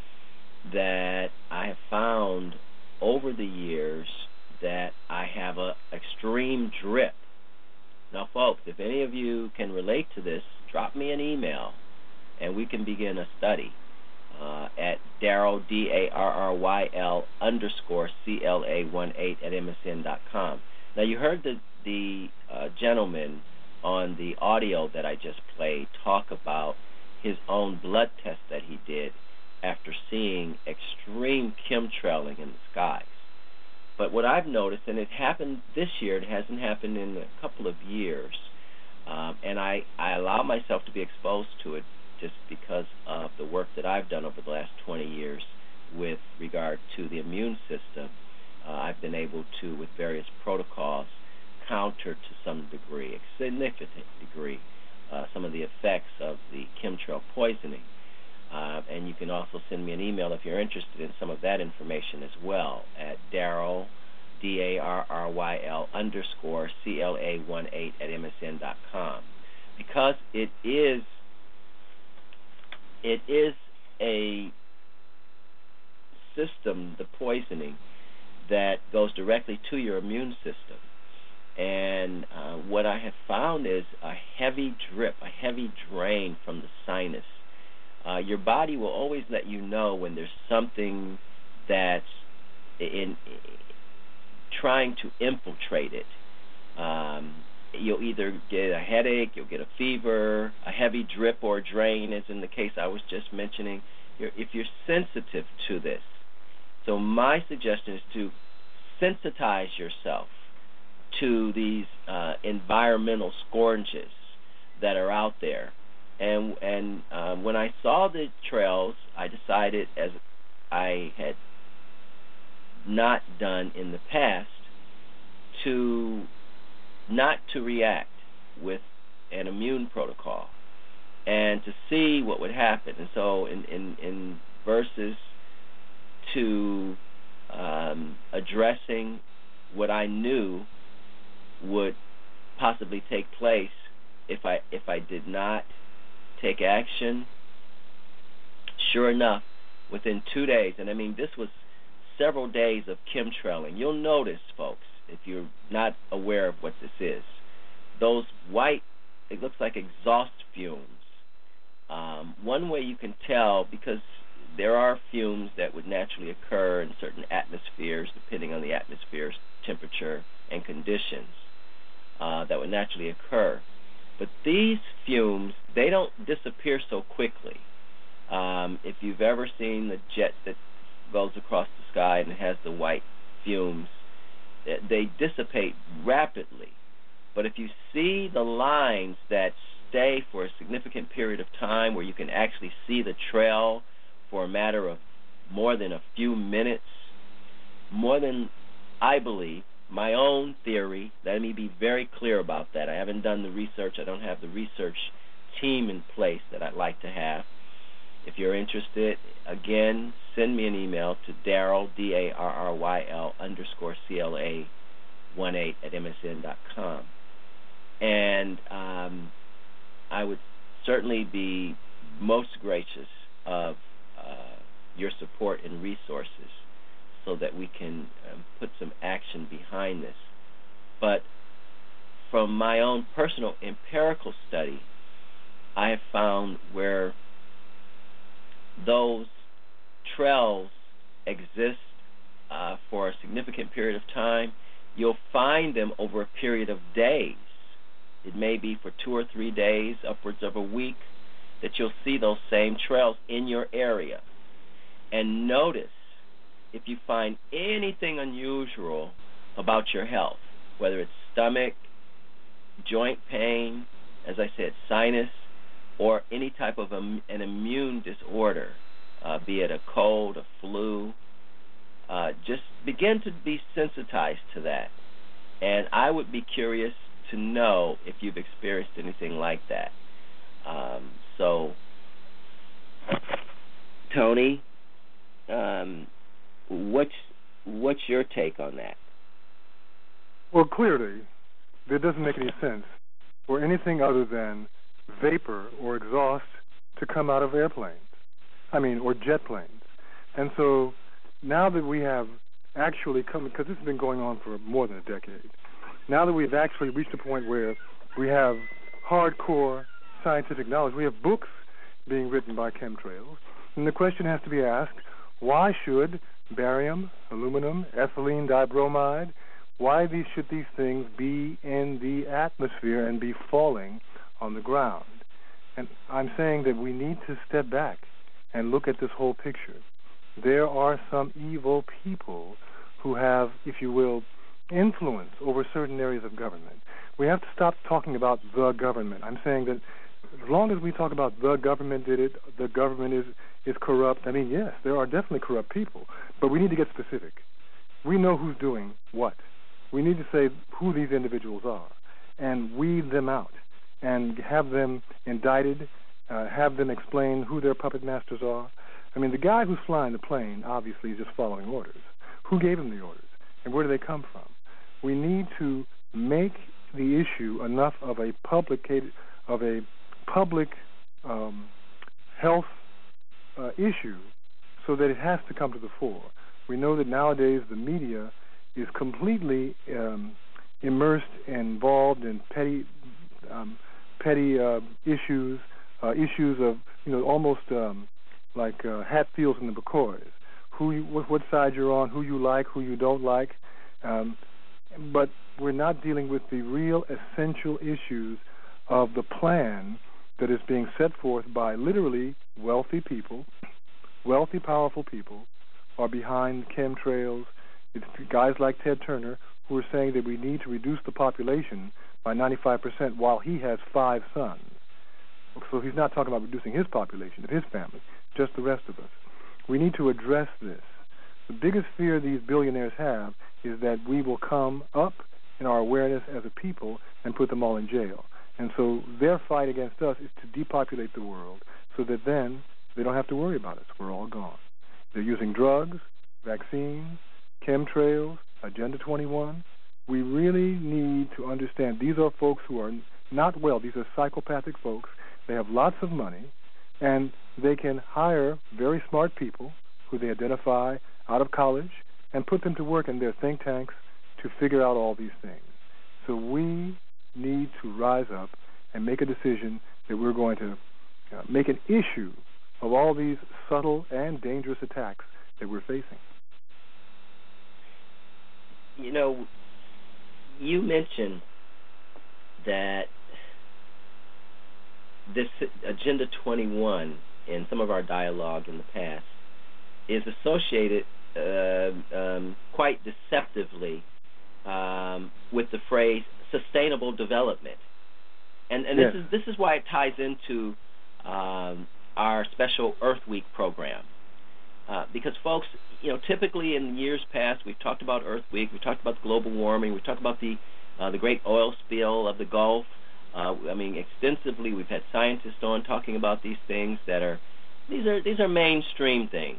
that I have found over the years that I have a extreme drip. Now, folks, if any of you can relate to this, drop me an email, and we can begin a study uh, at Darryl, D A R R Y L underscore C L A one eight at M S N dot com. Now, you heard the, the uh, gentleman on the audio that I just played talk about his own blood test that he did after seeing extreme chemtrailing in the skies. But what I've noticed, and it happened this year, it hasn't happened in a couple of years, um, and I, I allow myself to be exposed to it just because of the work that I've done over the last twenty years with regard to the immune system. Uh, I've been able to, with various protocols, counter to some degree, a significant degree, uh, some of the effects of the chemtrail poisoning. Uh, and you can also send me an email if you're interested in some of that information as well at Darryl, D A R R Y L underscore C L A one eight at M S N dot com. Because it is it is a system, the poisoning, that goes directly to your immune system. And uh, what I have found is a heavy drip, a heavy drain from the sinus. Uh, your body will always let you know when there's something that's in, in trying to infiltrate it. Um, you'll either get a headache, you'll get a fever, a heavy drip or drain, as in the case I was just mentioning. You're, if you're sensitive to this, so my suggestion is to sensitize yourself to these uh, environmental scourges that are out there. And and um, when I saw the trails, I decided, as I had not done in the past, to not to react with an immune protocol and to see what would happen. And so in, in, in verses to um, addressing what I knew would possibly take place if I if I did not take action, sure enough, within two days, and I mean this was several days of chemtrailing. You'll notice, folks, if you're not aware of what this is, those white, it looks like exhaust fumes. Um, one way you can tell, because there are fumes that would naturally occur in certain atmospheres, depending on the atmosphere's temperature and conditions, uh, that would naturally occur. But these fumes, they don't disappear so quickly. Um, if you've ever seen the jet that goes across the sky and it has the white fumes, they dissipate rapidly. But if you see the lines that stay for a significant period of time where you can actually see the trail for a matter of more than a few minutes, more than, I believe, my own theory, let me be very clear about that. I haven't done the research. I don't have the research team in place that I'd like to have. If you're interested, again, send me an email to Darryl, D A R R Y L underscore C L A one eight at M S N dot com. And um, I would certainly be most gracious of uh, your support and resources so that we can um, put some action behind this. But from my own personal empirical study, I have found where those trails exist uh, for a significant period of time, you'll find them over a period of days. It may be for two or three days, upwards of a week, that you'll see those same trails in your area. And notice if you find anything unusual about your health, whether it's stomach, joint pain, as I said, sinus, or any type of um, an immune disorder, uh, be it a cold, a flu, uh, just begin to be sensitized to that. And I would be curious to know if you've experienced anything like that. Um, so, Tony, um, what's what's your take on that? Well, clearly, it doesn't make any sense for anything other than vapor or exhaust to come out of airplanes, I mean, or jet planes. And so now that we have actually come, because this has been going on for more than a decade, now that we've actually reached a point where we have hardcore scientific knowledge, we have books being written by chemtrails, and the question has to be asked, why should barium, aluminum, ethylene dibromide, why these, should these things be in the atmosphere and be falling on the ground? And I'm saying that we need to step back and look at this whole picture. There are some evil people who have, if you will, influence over certain areas of government. We have to stop talking about the government. I'm saying that as long as we talk about the government did it, the government is, is corrupt, I mean, yes, there are definitely corrupt people, but we need to get specific. We know who's doing what. We need to say who these individuals are and weed them out and have them indicted, uh, have them explain who their puppet masters are. I mean, the guy who's flying the plane obviously is just following orders. Who gave him the orders, and where do they come from? We need to make the issue enough of a publicated, of a public um, health uh, issue so that it has to come to the fore. We know that nowadays the media is completely um, immersed and involved in petty um, petty uh, issues, uh, issues of, you know, almost um, like uh, Hatfields and the McCoys, who you, what, what side you're on, who you like, who you don't like. Um, but we're not dealing with the real essential issues of the plan that is being set forth by literally wealthy people, wealthy, powerful people are behind chemtrails. It's guys like Ted Turner who are saying that we need to reduce the population by ninety-five percent while he has five sons. So he's not talking about reducing his population, of his family, just the rest of us. We need to address this. The biggest fear these billionaires have is that we will come up in our awareness as a people and put them all in jail. And so their fight against us is to depopulate the world so that then they don't have to worry about us. We're all gone. They're using drugs, vaccines, chemtrails, Agenda twenty-one. We really need to understand these are folks who are not well. These are psychopathic folks. They have lots of money, and they can hire very smart people who they identify out of college and put them to work in their think tanks to figure out all these things. So we need to rise up and make a decision that we're going to uh, make an issue of all these subtle and dangerous attacks that we're facing. You know, you mentioned that this Agenda twenty-one in some of our dialogue in the past is associated uh, um, quite deceptively um, with the phrase sustainable development. And, and yes. this is this is why it ties into um, our special Earth Week program. Uh, because, folks, you know, typically in years past, we've talked about Earth Week, we've talked about global warming, we've talked about the uh, the great oil spill of the Gulf. Uh, I mean, extensively, we've had scientists on talking about these things that are these are these are mainstream things.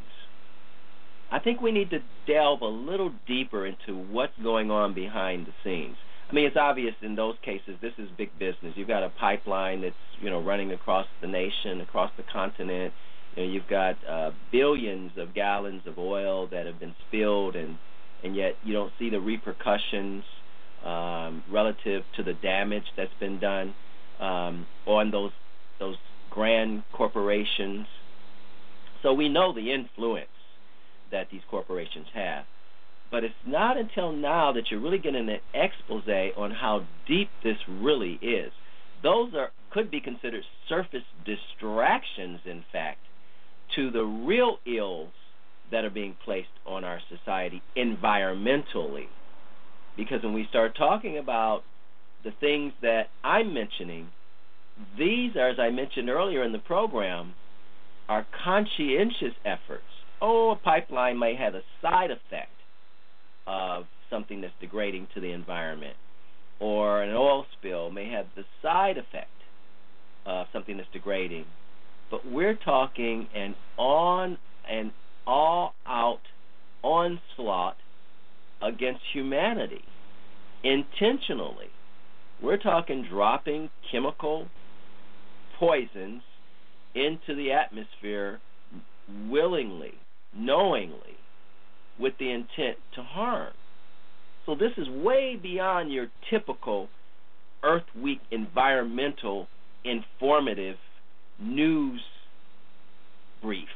I think we need to delve a little deeper into what's going on behind the scenes. I mean, it's obvious in those cases this is big business. You've got a pipeline that's, you know, running across the nation, across the continent. You know, you've got uh, billions of gallons of oil that have been spilled, and, and yet you don't see the repercussions um, relative to the damage that's been done um, on those those grand corporations. So we know the influence that these corporations have. But it's not until now that you're really getting an expose on how deep this really is. Those are could be considered surface distractions, in fact, to the real ills that are being placed on our society environmentally. Because when we start talking about the things that I'm mentioning, these are, as I mentioned earlier in the program, are conscientious efforts. Oh, a pipeline may have a side effect of something that's degrading to the environment, or an oil spill may have the side effect of something that's degrading. But we're talking an on an all-out onslaught against humanity, intentionally. We're talking dropping chemical poisons into the atmosphere willingly, knowingly, with the intent to harm. So this is way beyond your typical Earth Week environmental informative news brief.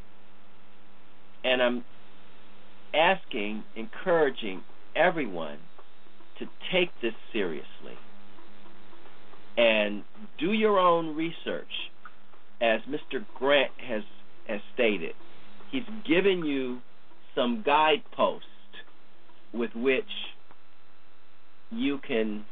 And I'm asking, encouraging everyone to take this seriously and do your own research. As Mister Grant has, has stated, he's given you some guideposts with which you can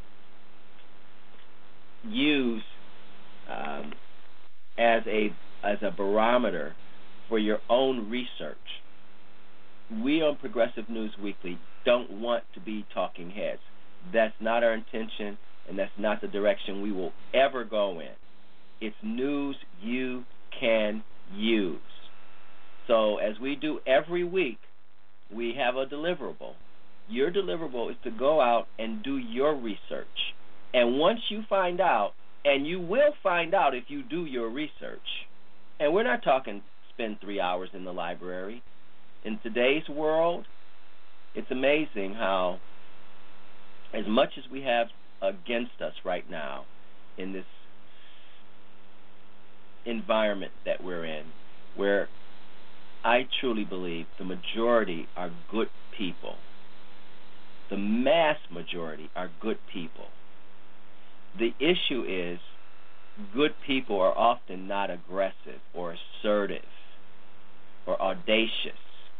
use um, as a as a barometer for your own research. We on Progressive News Weekly don't want to be talking heads. That's not our intention, and that's not the direction we will ever go in. It's news you can use. So as we do every week, we have a deliverable. Your deliverable is to go out and do your research. And once you find out, and you will find out if you do your research, and we're not talking spend three hours in the library. In today's world, it's amazing how, as much as we have against us right now in this environment that we're in, where I truly believe the majority are good people. The mass majority are good people. The issue is good people are often not aggressive or assertive or audacious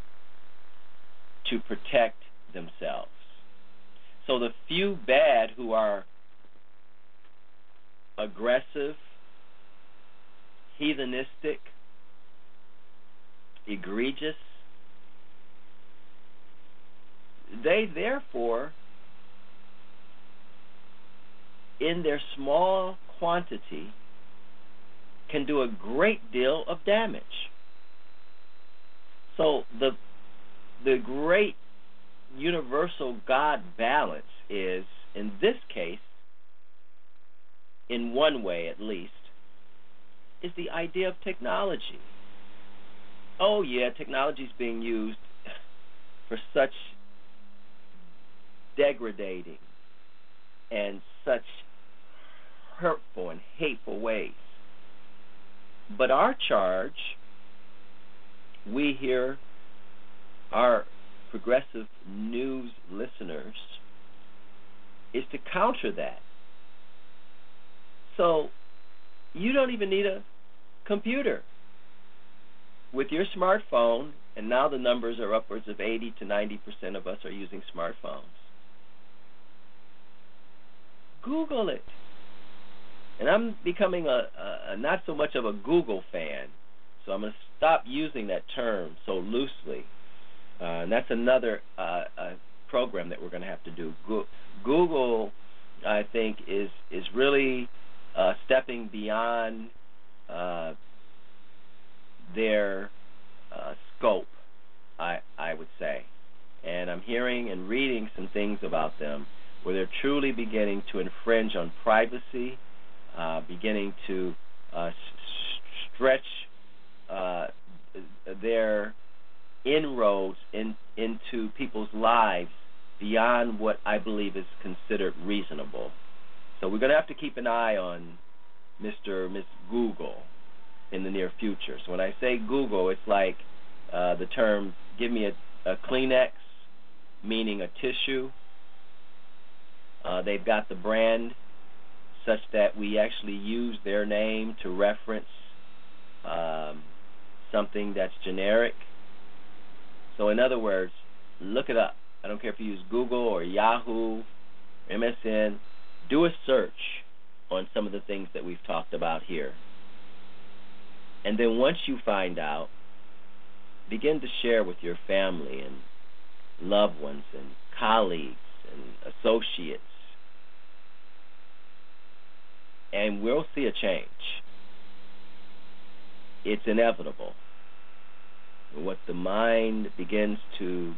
to protect themselves. So the few bad who are aggressive, heathenistic, egregious, they therefore, in their small quantity, can do a great deal of damage. So the the great universal God balance is, in this case, in one way at least, is the idea of technology. Oh yeah, technology is being used for such degrading and such hurtful and hateful ways. But our charge, we here, our progressive news listeners, is to counter that. So you don't even need a computer. With your smartphone, and now the numbers are upwards of eighty to ninety percent of us are using smartphones. Google it. And I'm becoming a, a, a not so much of a Google fan, so I'm going to stop using that term so loosely. Uh, and that's another uh, uh, program that we're going to have to do. Go- Google, I think, is is really uh, stepping beyond uh, their uh, scope, I I would say. And I'm hearing and reading some things about them where they're truly beginning to infringe on privacy, uh, beginning to uh, s- stretch uh, their inroads in, into people's lives beyond what I believe is considered reasonable. So we're going to have to keep an eye on Mister or Miss Google in the near future. So when I say Google, it's like uh, the term, give me a, a Kleenex, meaning a tissue. Uh, they've got the brand such that we actually use their name to reference um, something that's generic. So in other words, look it up. I don't care if you use Google or Yahoo, M S N. Do a search on some of the things that we've talked about here. And then once you find out, begin to share with your family and loved ones and colleagues and associates. And we'll see a change. It's inevitable. What the mind begins to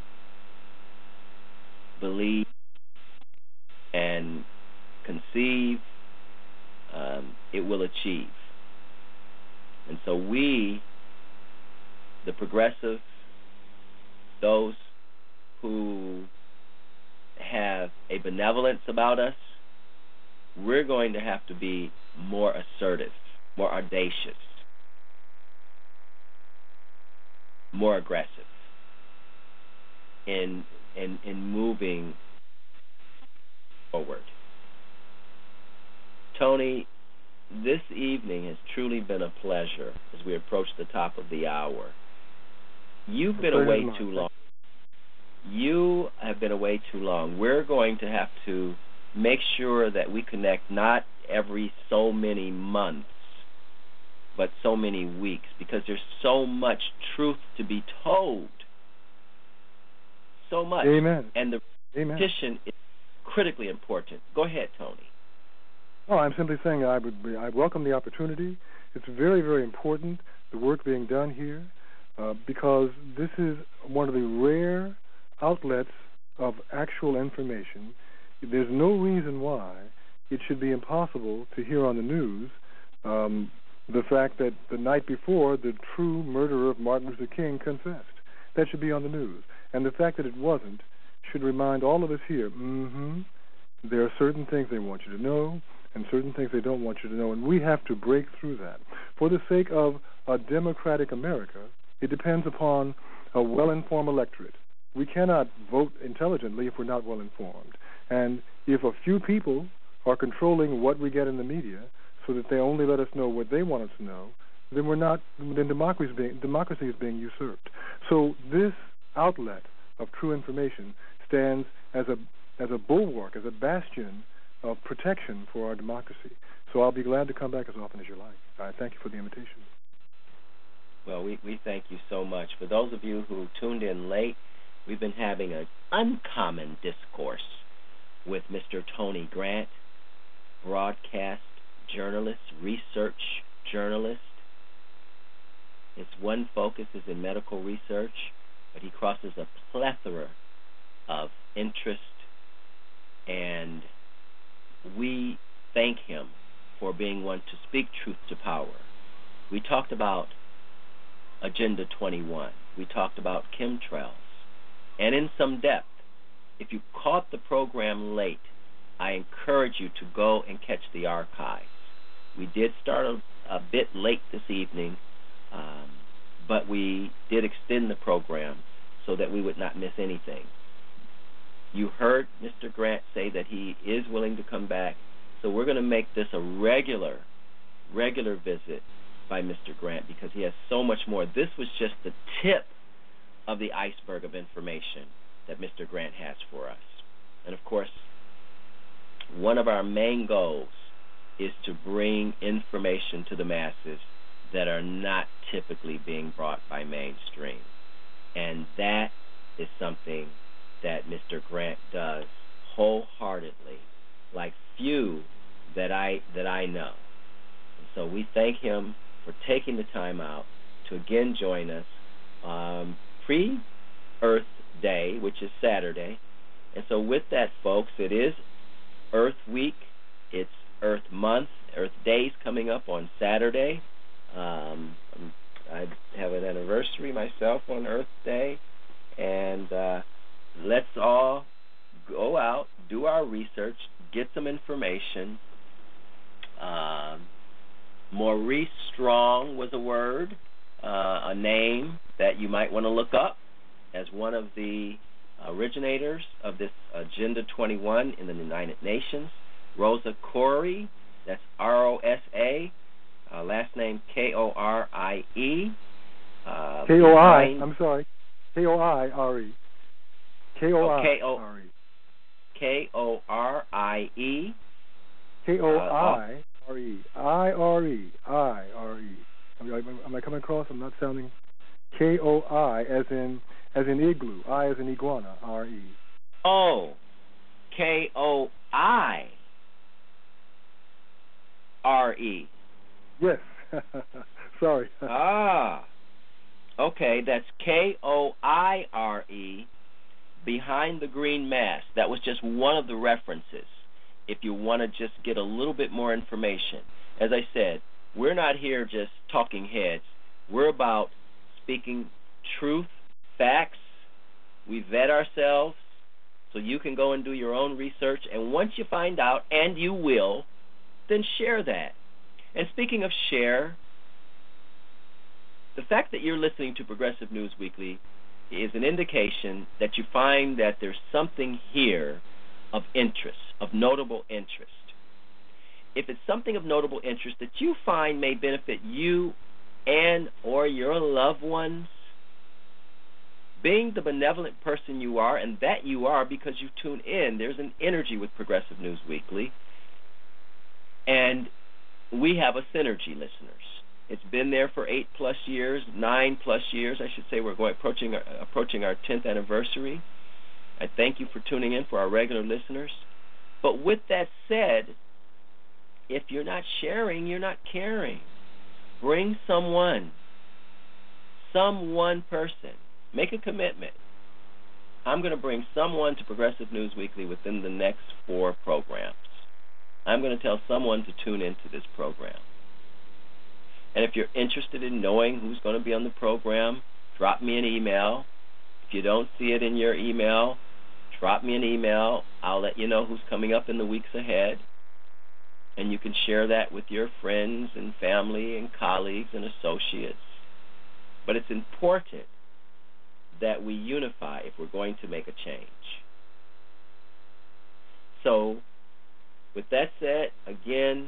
believe and conceive, um, it will achieve. And so we, the progressive, those who have a benevolence about us, we're going to have to be more assertive, more audacious, more aggressive in in in moving forward. Tony, this evening has truly been a pleasure as we approach the top of the hour. You've been away too long. You have been away too long. We're going to have to make sure that we connect not every so many months, but so many weeks, because there's so much truth to be told. So much. Amen. And the Amen. repetition is critically important. Go ahead, Tony. Oh, I'm simply saying I would be, I welcome the opportunity. It's very, very important, the work being done here, uh, because this is one of the rare outlets of actual information. There's no reason why it should be impossible to hear on the news um, the fact that the night before the true murderer of Martin Luther King confessed. That should be on the news. And the fact that it wasn't should remind all of us here, mm-hmm, there are certain things they want you to know and certain things they don't want you to know, and we have to break through that. For the sake of a democratic America, It depends upon a well-informed electorate. We cannot vote intelligently if we're not well-informed. And if a few people are controlling what we get in the media so that they only let us know what they want us to know, then we're not. Then democracy is being, democracy is being usurped. So this outlet of true information stands as a as a bulwark, as a bastion of protection for our democracy. So I'll be glad to come back as often as you like. I thank you for the invitation. Well, we, we thank you so much. For those of you who tuned in late, we've been having an uncommon discourse with Mister Tony Grant, broadcast journalist, research journalist. His one focus is in medical research, but he crosses a plethora of interest, and we thank him for being one to speak truth to power. We talked about Agenda twenty-one. We talked about chemtrails, and in some depth. If you caught the program late, I encourage you to go and catch the archives. We did start a, a bit late this evening, um, but we did extend the program so that we would not miss anything. You heard Mister Grant say that he is willing to come back, so we're going to make this a regular, regular visit by Mister Grant because he has so much more. This was just the tip of the iceberg of information that Mister Grant has for us. And, of course, one of our main goals is to bring information to the masses that are not typically being brought by mainstream. And that is something that Mister Grant does wholeheartedly, like few that I that I know. And so we thank him for taking the time out to again join us um, pre-Earth Day, which is Saturday. And so with that, folks, it is Earth Week. It's Earth Month. Earth Day's coming up on Saturday. Um, I have an anniversary myself on Earth Day. And uh, let's all go out, do our research, get some information. Um, Maurice Strong was a word, uh, a name that you might want to look up as one of the originators of this Agenda twenty-one in the United Nations. Rosa Korie, that's R O S A, uh, last name K O R I E. Uh, K O I, I'm sorry, K O I R E. K O I R E. K O R I E. K O I R E. I R E. I R E. Am I coming across? I'm not sounding. K O I as in as in igloo. I as in iguana. R E. Oh. K O I R E. Yes. Sorry. Ah. Okay, that's K O I R E, behind the green mask. That was just one of the references if you want to just get a little bit more information. As I said, we're not here just talking heads. We're about speaking truth, facts. We vet ourselves so you can go and do your own research. And once you find out, and you will, then share that. And speaking of share, the fact that you're listening to Progressive News Weekly is an indication that you find that there's something here of interest, of notable interest. If it's something of notable interest that you find may benefit you and or your loved ones, being the benevolent person you are, and that you are because you tune in, there's an energy with Progressive News Weekly, and we have a synergy, listeners. It's been there for eight plus years, nine plus years, I should say. We're going approaching our, approaching our tenth anniversary. I thank you for tuning in for our regular listeners. But with that said, if you're not sharing, you're not caring. Bring someone, some one person. Make a commitment. I'm going to bring someone to Progressive News Weekly within the next four programs. I'm going to tell someone to tune into this program. And if you're interested in knowing who's going to be on the program, drop me an email. If you don't see it in your email, drop me an email. I'll let you know who's coming up in the weeks ahead. And you can share that with your friends and family and colleagues and associates. But it's important that we unify if we're going to make a change. So, with that said, again,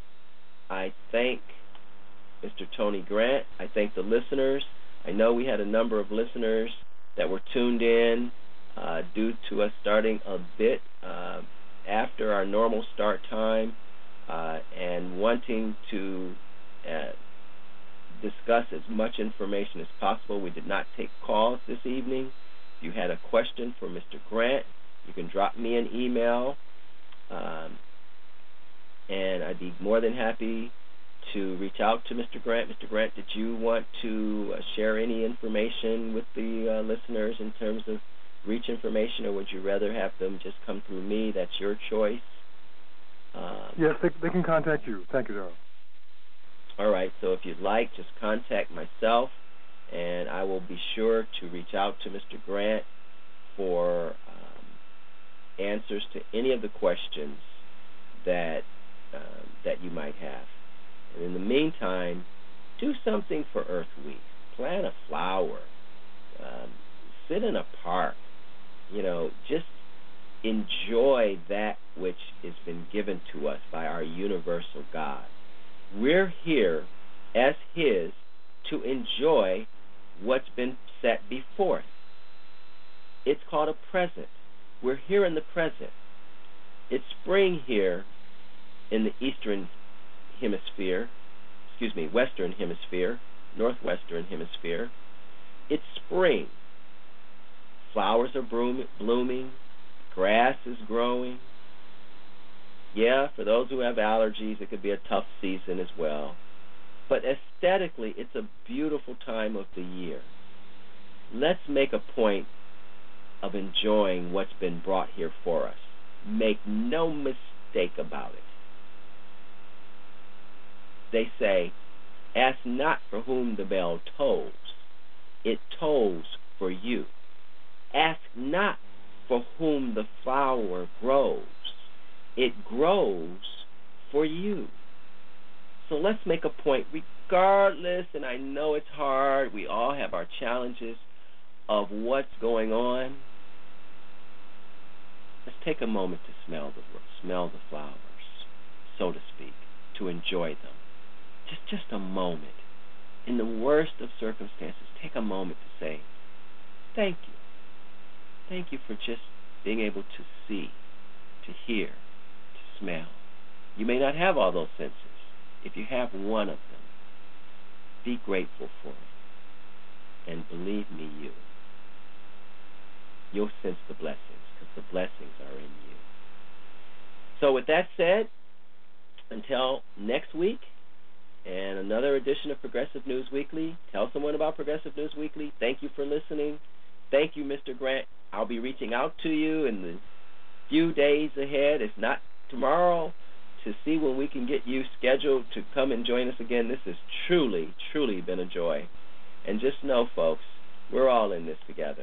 I thank Mister Tony Grant. I thank the listeners. I know we had a number of listeners that were tuned in uh, due to us starting a bit uh, after our normal start time uh, and wanting to uh, discuss as much information as possible. We did not take calls this evening. If you had a question for Mister Grant, you can drop me an email, um, and I'd be more than happy to reach out to Mister Grant. Mister Grant, did you want to uh, share any information with the uh, listeners in terms of reach information, or would you rather have them just come through me? That's your choice. Um, yes, they, they can contact you. Thank you, Darrell. All right, so if you'd like, just contact myself, and I will be sure to reach out to Mister Grant for um, answers to any of the questions that um, that you might have. And in the meantime, do something for Earth Week. Plant a flower. Um, sit in a park. You know, just enjoy that which has been given to us by our universal God. We're here as His to enjoy what's been set before us. It's called a present. We're here in the present. It's spring here in the eastern hemisphere, excuse me, western hemisphere, northwestern hemisphere. It's spring. Flowers are blooming. Grass is growing. Yeah, for those who have allergies, it could be a tough season as well. But aesthetically, it's a beautiful time of the year. Let's make a point of enjoying what's been brought here for us. Make no mistake about it. They say, ask not for whom the bell tolls. It tolls for you. Ask not for whom the flower grows. It grows for you. So let's make a point, regardless, and I know it's hard, we all have our challenges of what's going on. Let's take a moment to smell the smell the flowers, so to speak, to enjoy them. Just just a moment. In the worst of circumstances, take a moment to say, thank you. Thank you for just being able to see, to hear, to smell. You may not have all those senses. If you have one of them, be grateful for it. And believe me, you, you'll sense the blessings, because the blessings are in you. So with that said, until next week and another edition of Progressive News Weekly, tell someone about Progressive News Weekly. Thank you for listening. Thank you, Mister Grant. I'll be reaching out to you in the few days ahead, if not tomorrow, to see when we can get you scheduled to come and join us again. This has truly, truly been a joy. And just know, folks, we're all in this together.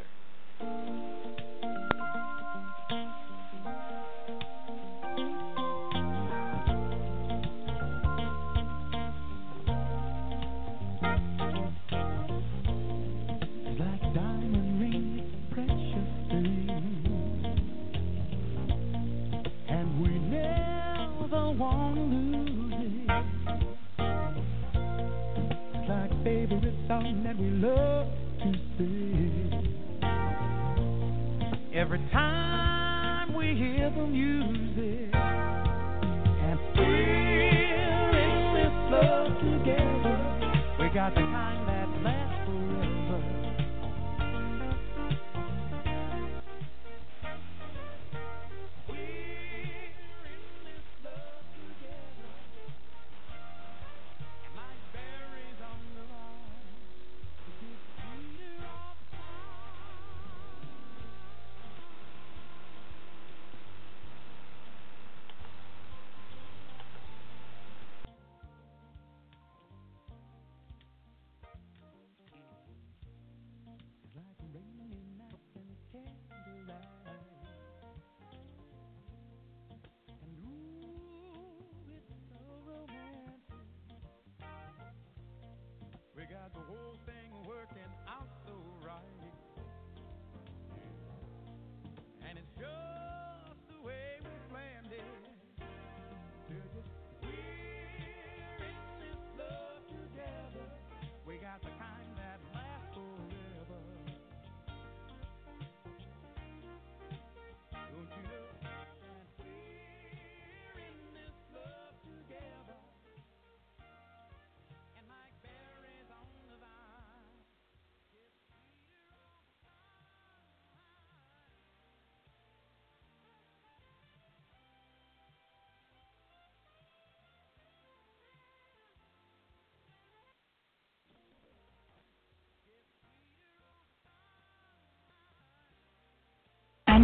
Song that we love to sing. Every time we hear the music, and we're in this love together, we got the kind that lasts forever. We're in this love together, and my berries on the vine.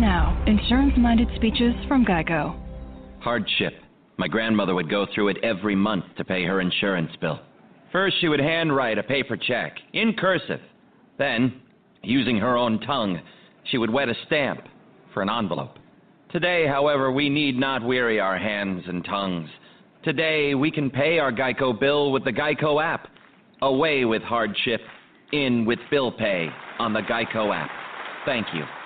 now, insurance-minded speeches from Geico. Hardship. My grandmother would go through it every month to pay her insurance bill. First, she would handwrite a paper check, in cursive. Then, using her own tongue, she would wet a stamp for an envelope. Today, however, we need not weary our hands and tongues. Today, we can pay our Geico bill with the Geico app. Away with hardship, in with bill pay on the Geico app. Thank you.